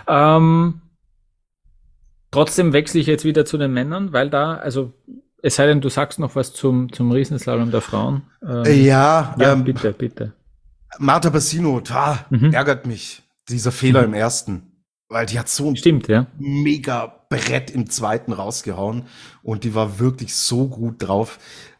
Trotzdem wechsle ich jetzt wieder zu den Männern, weil da, also es sei denn, du sagst noch was zum Riesenslalom der Frauen. Bitte. Marta Bassino, ärgert mich, dieser Fehler im ersten, weil die hat so ein mega Brett im zweiten rausgehauen und die war wirklich so gut drauf,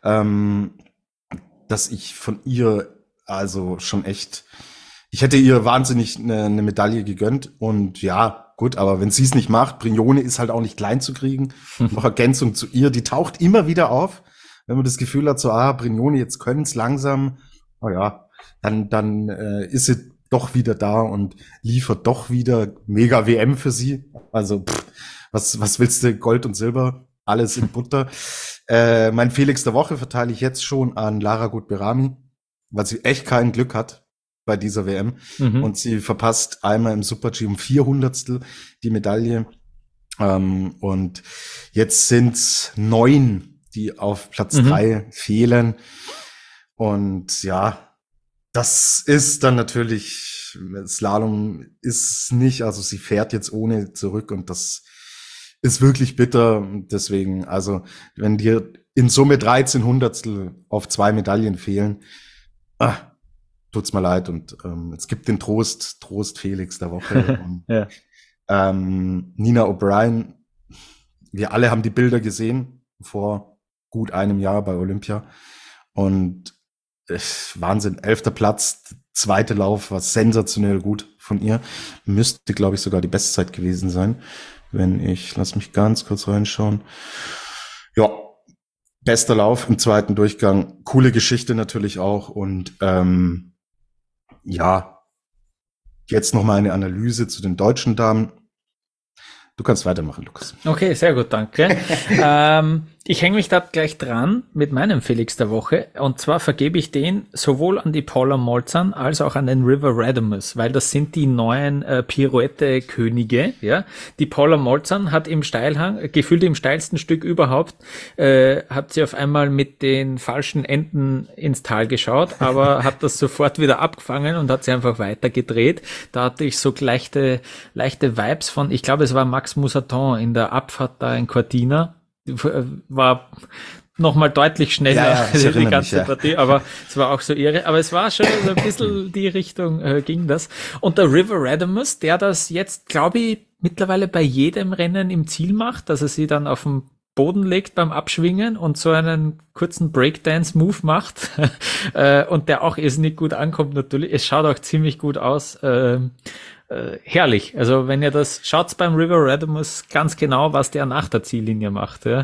dass ich von ihr also schon echt, ich hätte ihr wahnsinnig eine Medaille gegönnt und ja, gut, aber wenn sie es nicht macht, Brignone ist halt auch nicht klein zu kriegen. Noch Ergänzung zu ihr, die taucht immer wieder auf, wenn man das Gefühl hat, so, Brignone, jetzt können es langsam, dann ist sie doch wieder da und liefert doch wieder mega WM für sie. Also, was willst du? Gold und Silber, alles in Butter. Mein Felix der Woche verteile ich jetzt schon an Lara Gutberami, weil sie echt kein Glück hat bei dieser WM. Und sie verpasst einmal im Super-G um 400stel die Medaille. Und jetzt sind's 9, die auf Platz 3 fehlen. Und ja, das ist dann natürlich, Slalom ist nicht, also sie fährt jetzt ohne zurück und das ist wirklich bitter. Deswegen, also wenn dir in Summe 13 Hundertstel auf 2 Medaillen fehlen, tut's mir leid. Und es gibt den Trost Felix der Woche. Und, Nina O'Brien, wir alle haben die Bilder gesehen vor gut einem Jahr bei Olympia. Und Wahnsinn, 11. Platz, zweite Lauf, war sensationell gut von ihr. Müsste, glaube ich, sogar die Bestzeit gewesen sein. Lass mich ganz kurz reinschauen. Ja, bester Lauf im zweiten Durchgang. Coole Geschichte natürlich auch. Und jetzt noch mal eine Analyse zu den deutschen Damen. Du kannst weitermachen, Lukas. Okay, sehr gut, danke. Ich hänge mich da gleich dran mit meinem Felix der Woche. Und zwar vergebe ich den sowohl an die Paula Molzan als auch an den River Radamus, weil das sind die neuen Pirouette-Könige. Ja, die Paula Molzan hat im Steilhang, gefühlt im steilsten Stück überhaupt, hat sie auf einmal mit den falschen Enden ins Tal geschaut, aber hat das sofort wieder abgefangen und hat sie einfach weitergedreht. Da hatte ich so leichte Vibes von, ich glaube, es war Max Moussaton in der Abfahrt da in Cortina. War nochmal deutlich schneller die ganze Partie, aber es war auch so irre. Aber es war schon so ein bisschen die Richtung ging das. Und der River Radamus, der das jetzt, glaube ich, mittlerweile bei jedem Rennen im Ziel macht, dass er sie dann auf den Boden legt beim Abschwingen und so einen kurzen Breakdance-Move macht und der auch irrsinnig gut ankommt natürlich. Es schaut auch ziemlich gut aus. Herrlich. Also wenn ihr das schaut beim River Radamus ganz genau, was der nach der Ziellinie macht. Ja.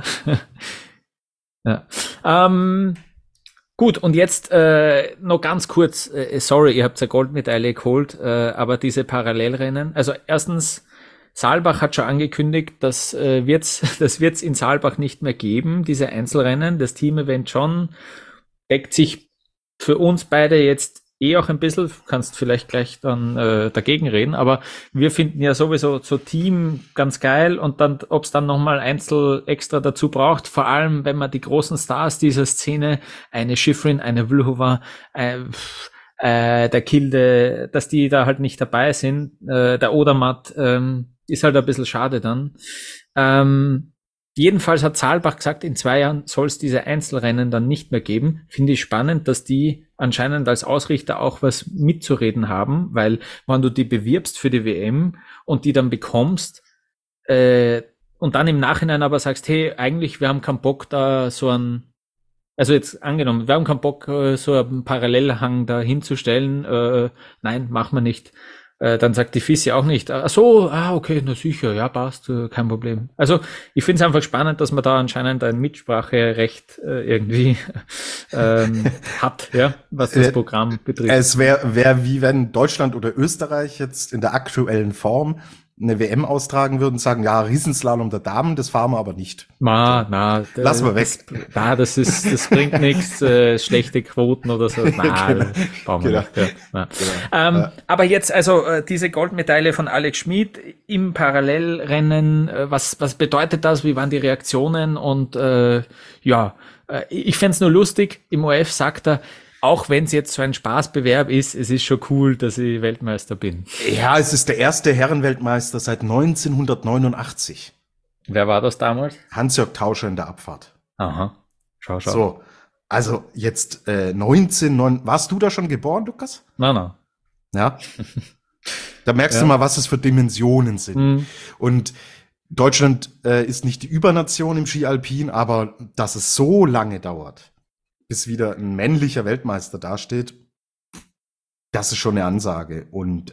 Gut, und jetzt noch ganz kurz, sorry, ihr habt ja Goldmedaille geholt, aber diese Parallelrennen, also erstens, Saalbach hat schon angekündigt, das wird's in Saalbach nicht mehr geben, diese Einzelrennen. Das Team-Event schon deckt sich für uns beide jetzt auch ein bisschen, kannst vielleicht gleich dann dagegen reden, aber wir finden ja sowieso so Team ganz geil und dann, ob es dann nochmal Einzel extra dazu braucht, vor allem wenn man die großen Stars dieser Szene, eine Schifrin, eine Vlhova, der Kilde, dass die da halt nicht dabei sind, der Odermatt, ist halt ein bisschen schade dann. Jedenfalls hat Saalbach gesagt, in 2 Jahren soll es diese Einzelrennen dann nicht mehr geben. Finde ich spannend, dass die anscheinend als Ausrichter auch was mitzureden haben, weil wenn du die bewirbst für die WM und die dann bekommst, und dann im Nachhinein aber sagst, hey, eigentlich, wir haben keinen Bock da also jetzt angenommen, wir haben keinen Bock, so einen Parallelhang da hinzustellen, nein, machen wir nicht. Dann sagt die FIS ja auch nicht, ach so, okay, na sicher, ja, passt, kein Problem. Also ich finde es einfach spannend, dass man da anscheinend ein Mitspracherecht irgendwie hat, ja, was das Programm betrifft. Es wäre wie wenn Deutschland oder Österreich jetzt in der aktuellen Form eine WM austragen würden und sagen, ja, Riesenslalom der Damen, das fahren wir aber nicht. Lassen wir weg. Das bringt nichts, schlechte Quoten oder so. Brauchen wir nicht. Ja. Aber jetzt, also diese Goldmedaille von Alex Schmid im Parallelrennen, was bedeutet das? Wie waren die Reaktionen? Und ich fänd's nur lustig, im ORF sagt er, auch wenn es jetzt so ein Spaßbewerb ist, es ist schon cool, dass ich Weltmeister bin. Ja, es ist der erste Herrenweltmeister seit 1989. Wer war das damals? Hans-Jörg Tauscher in der Abfahrt. Aha, schau. So, also jetzt warst du da schon geboren, Lukas? Nein. Ja. Da merkst du mal, was es für Dimensionen sind. Mhm. Und Deutschland ist nicht die Übernation im Ski Alpin, aber dass es so lange dauert, bis wieder ein männlicher Weltmeister dasteht, das ist schon eine Ansage. Und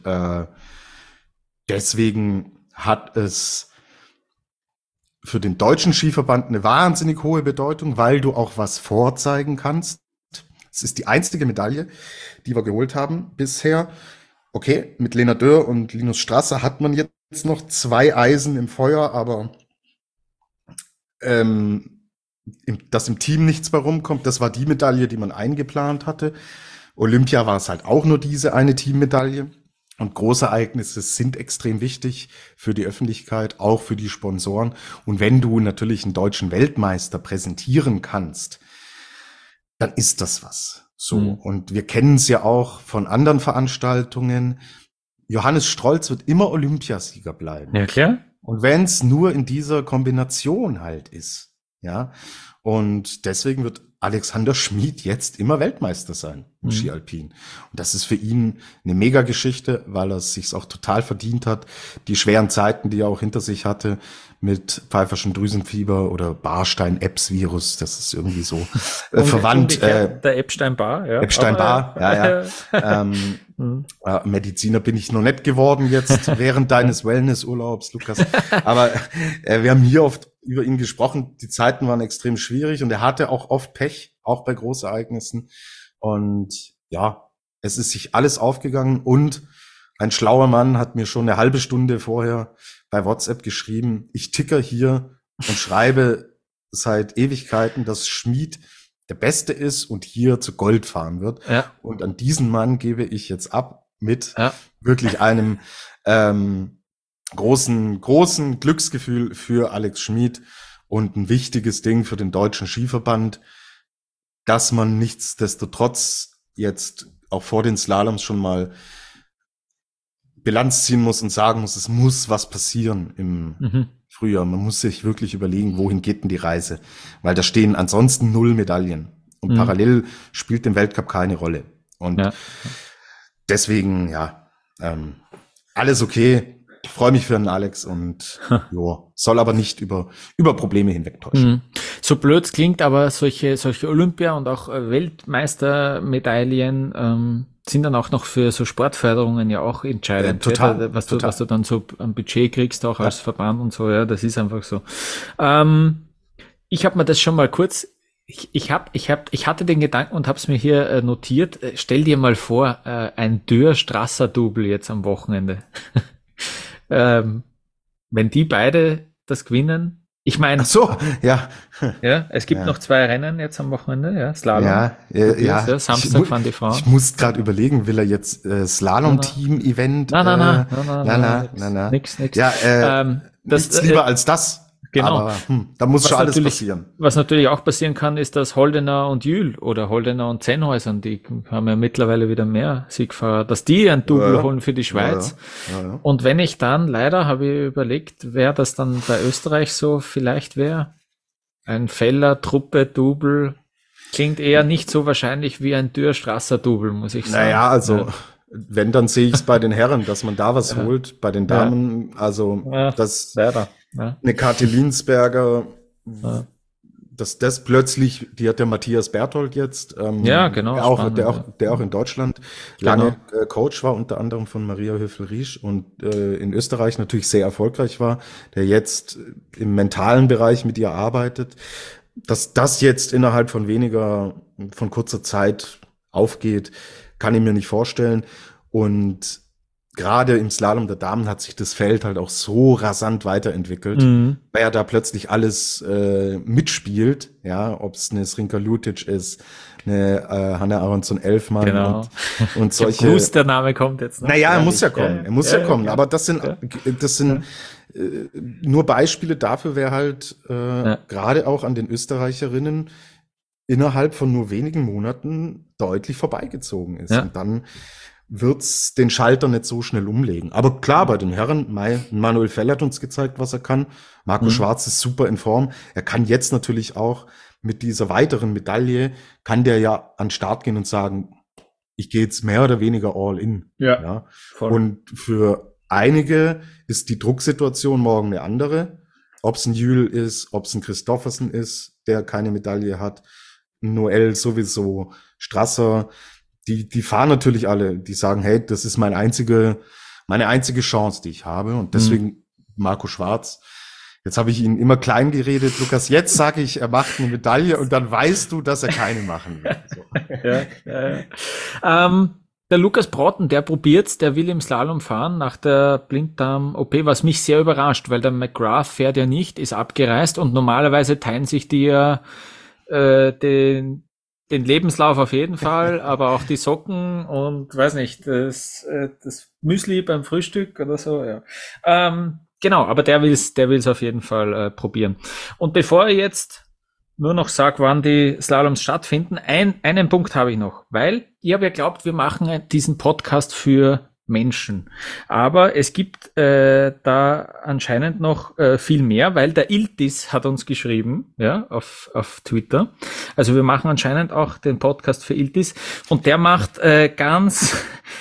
deswegen hat es für den deutschen Skiverband eine wahnsinnig hohe Bedeutung, weil du auch was vorzeigen kannst. Es ist die einzige Medaille, die wir geholt haben bisher. Okay, mit Lena Dürr und Linus Strasser hat man jetzt noch 2 Eisen im Feuer, aber dass im Team nichts mehr rumkommt, das war die Medaille, die man eingeplant hatte. Olympia war es halt auch nur diese eine Teammedaille. Und Großereignisse sind extrem wichtig für die Öffentlichkeit, auch für die Sponsoren. Und wenn du natürlich einen deutschen Weltmeister präsentieren kannst, dann ist das was. So. Und wir kennen es ja auch von anderen Veranstaltungen. Johannes Strolz wird immer Olympiasieger bleiben. Ja, klar. Und wenn es nur in dieser Kombination halt ist. Ja, und deswegen wird Alexander Schmid jetzt immer Weltmeister sein im Ski Alpin. Und das ist für ihn eine Mega-Geschichte, weil er es sich auch total verdient hat. Die schweren Zeiten, die er auch hinter sich hatte mit Pfeifferschen Drüsenfieber oder Barstein-Epps-Virus, das ist irgendwie so verwandt. Der Epstein-Barr, ja. Epstein-Barr, ja. Mediziner bin ich noch nicht geworden jetzt während deines Wellnessurlaubs, Lukas. Aber wir haben hier oft über ihn gesprochen. Die Zeiten waren extrem schwierig und er hatte auch oft Pech, auch bei Großereignissen. Und ja, es ist sich alles aufgegangen und ein schlauer Mann hat mir schon eine halbe Stunde vorher bei WhatsApp geschrieben, ich ticker hier und schreibe seit Ewigkeiten, dass Schmid der Beste ist und hier zu Gold fahren wird. Ja. Und an diesen Mann gebe ich jetzt ab mit wirklich einem großen Glücksgefühl für Alex Schmid und ein wichtiges Ding für den deutschen Skiverband, dass man nichtsdestotrotz jetzt auch vor den Slaloms schon mal Bilanz ziehen muss und sagen muss, es muss was passieren im Frühjahr. Man muss sich wirklich überlegen, wohin geht denn die Reise? Weil da stehen ansonsten 0 Medaillen. Und parallel spielt im Weltcup keine Rolle. Und deswegen, alles okay. Ich freue mich für den Alex und soll aber nicht über Probleme hinwegtäuschen. So blöd es klingt, aber solche Olympia- und auch Weltmeistermedaillen sind dann auch noch für so Sportförderungen ja auch entscheidend. Total. Was du dann so am Budget kriegst, auch als Verband und so, ja, das ist einfach so. Ich habe mir das schon mal kurz, ich hatte den Gedanken und habe es mir hier notiert, stell dir mal vor, ein Dürr-Strasser-Double jetzt am Wochenende. Wenn die beide das gewinnen, ich meine, ach so, ja, es gibt noch 2 Rennen jetzt am Wochenende, ja, Slalom. Samstag fahren die Frauen. Ich muss gerade überlegen, will er jetzt Slalom-Team-Event? Nein. Nix. Ja, nichts lieber als das. Genau. Aber da muss schon alles passieren. Was natürlich auch passieren kann, ist, dass Holdener und Jühl oder Holdener und Zennhäusern, die haben ja mittlerweile wieder mehr Siegfahrer, dass die ein Double holen für die Schweiz. Ja. Und wenn ich dann, leider habe ich überlegt, wer das dann bei Österreich so vielleicht wäre, ein Feller-Truppe-Double, klingt eher nicht so wahrscheinlich wie ein Dürr-Strasser-Double, muss ich sagen. Naja, also wenn, dann sehe ich es bei den Herren, dass man da was holt, bei den Damen, also das... Leider. Ja. Eine Kathi Linsberger, Ja. dass das plötzlich, die hat der Matthias Berthold jetzt, Ja, genau, der auch, spannend, der auch in Deutschland lange Coach war, unter anderem von Maria Höfel-Riesch und in Österreich natürlich sehr erfolgreich war, der jetzt im mentalen Bereich mit ihr arbeitet, dass das jetzt innerhalb von kurzer Zeit aufgeht, kann ich mir nicht vorstellen. Und gerade im Slalom der Damen hat sich das Feld halt auch so rasant weiterentwickelt, weil ja da plötzlich alles mitspielt, ja, ob es eine Srinka Lutic ist, eine Hanna Aronson-Elfmann Genau. und solche. Bruce, der Name kommt jetzt noch. Naja, er muss ja kommen, Ja. aber das sind nur Beispiele dafür, wer halt gerade auch an den Österreicherinnen innerhalb von nur wenigen Monaten deutlich vorbeigezogen ist. Ja. Und dann wird's den Schalter nicht so schnell umlegen. Aber klar, bei den Herren, Manuel Fell hat uns gezeigt, was er kann. Marco Schwarz ist super in Form. Er kann jetzt natürlich auch mit dieser weiteren Medaille, kann der ja an den Start gehen und sagen, ich gehe jetzt mehr oder weniger all in. Ja, voll. Und für einige ist die Drucksituation morgen eine andere. Ob es ein Jül ist, ob es ein Christoffersen ist, der keine Medaille hat, Noel sowieso, Strasser, die fahren natürlich alle, die sagen, hey, das ist meine einzige Chance, die ich habe. Und deswegen Marco Schwarz. Jetzt habe ich ihn immer klein geredet. Lukas, jetzt sage ich, er macht eine Medaille und dann weißt du, dass er keine machen wird. So. Der Lukas Broughton, der probiert's, der will im Slalom fahren nach der Blinddarm-OP, was mich sehr überrascht, weil der McGrath fährt ja nicht, ist abgereist und normalerweise teilen sich die ja den Lebenslauf auf jeden Fall, aber auch die Socken und weiß nicht, das Müsli beim Frühstück oder so, ja. Genau, aber der will's auf jeden Fall probieren. Und bevor ich jetzt nur noch sage, wann die Slaloms stattfinden, einen Punkt habe ich noch, weil ich habe ja glaubt, wir machen diesen Podcast für Menschen. Aber es gibt da anscheinend noch viel mehr, weil der Iltis hat uns geschrieben, ja, auf Twitter. Also wir machen anscheinend auch den Podcast für Iltis und der macht ganz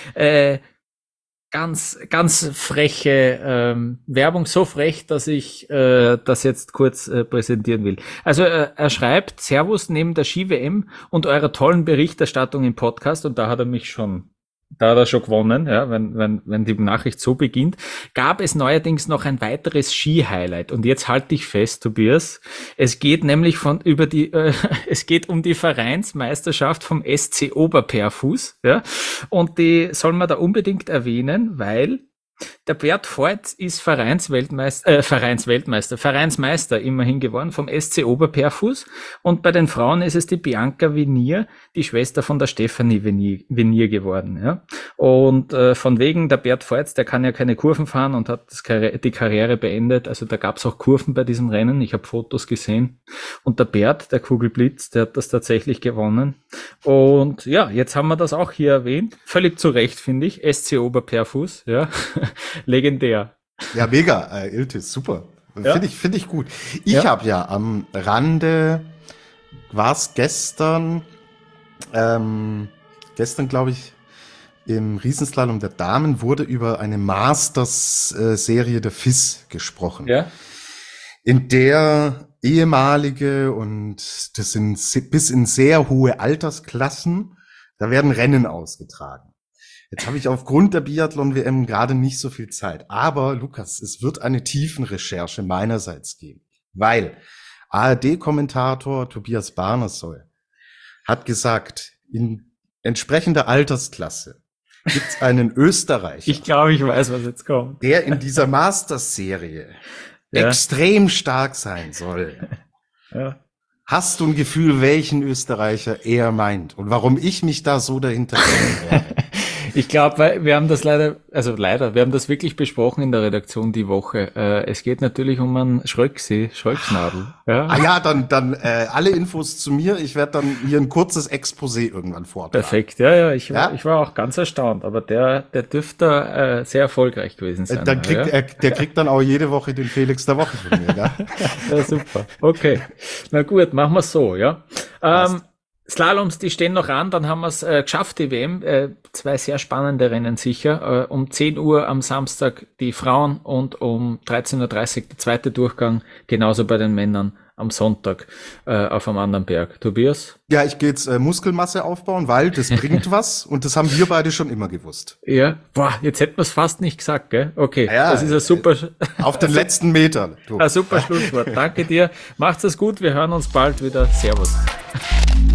freche Werbung, so frech, dass ich das jetzt kurz präsentieren will. Also er schreibt, Servus neben der Ski-WM und eurer tollen Berichterstattung im Podcast, und da hat er schon gewonnen, ja, wenn die Nachricht so beginnt, gab es neuerdings noch ein weiteres Ski-Highlight. Und jetzt halte ich fest, Tobias, es geht nämlich es geht um die Vereinsmeisterschaft vom SC Oberperfuß, ja, und die soll man da unbedingt erwähnen, weil der Bert Voigt ist Vereinsmeister immerhin geworden vom SC Oberperfuß, und bei den Frauen ist es die Bianca Venier, die Schwester von der Stefanie Venier geworden, ja. Und von wegen der Bert Voigt, der kann ja keine Kurven fahren und hat die Karriere beendet, also da gab's auch Kurven bei diesem Rennen, ich habe Fotos gesehen, und der Bert, der Kugelblitz, der hat das tatsächlich gewonnen. Und ja, jetzt haben wir das auch hier erwähnt, völlig zu Recht, finde ich, SC Oberperfuß, ja. Legendär. Ja, mega, Iltis, super. Ja. Finde ich gut. Ich habe ja am Rande, war es gestern glaube ich, im Riesenslalom der Damen wurde über eine Masters-Serie der FIS gesprochen. Ja. In der ehemalige, und das sind bis in sehr hohe Altersklassen, da werden Rennen ausgetragen. Jetzt habe ich aufgrund der Biathlon-WM gerade nicht so viel Zeit. Aber, Lukas, es wird eine Tiefenrecherche meinerseits geben. Weil ARD-Kommentator Tobias Barnersoll hat gesagt, in entsprechender Altersklasse gibt es einen Österreicher. Ich glaube, ich weiß, was jetzt kommt. Der in dieser Masters-Serie extrem stark sein soll. Ja. Hast du ein Gefühl, welchen Österreicher er meint und warum ich mich da so dahinter werde? Ich glaube, weil wir haben das wir haben das wirklich besprochen in der Redaktion die Woche. Es geht natürlich um einen Schröcksnadel. Ja. Dann alle Infos zu mir. Ich werde dann hier ein kurzes Exposé irgendwann vortragen. Perfekt, ja. Ich war auch ganz erstaunt, aber der dürfte sehr erfolgreich gewesen sein. Der kriegt dann auch jede Woche den Felix der Woche von mir, ja? Ja, super. Okay. Na gut, machen wir so, ja. Slaloms, die stehen noch an, dann haben wir es geschafft, die WM. 2 sehr spannende Rennen sicher. Um 10 Uhr am Samstag die Frauen und um 13.30 Uhr der zweite Durchgang, genauso bei den Männern am Sonntag auf einem anderen Berg. Tobias? Ja, ich gehe jetzt Muskelmasse aufbauen, weil das bringt was und das haben wir beide schon immer gewusst. Ja, boah, jetzt hätten wir es fast nicht gesagt, gell? Okay, ja, das ist ein super... Auf den letzten Metern. Ein super Schlusswort. Danke dir. Macht's es gut, wir hören uns bald wieder. Servus.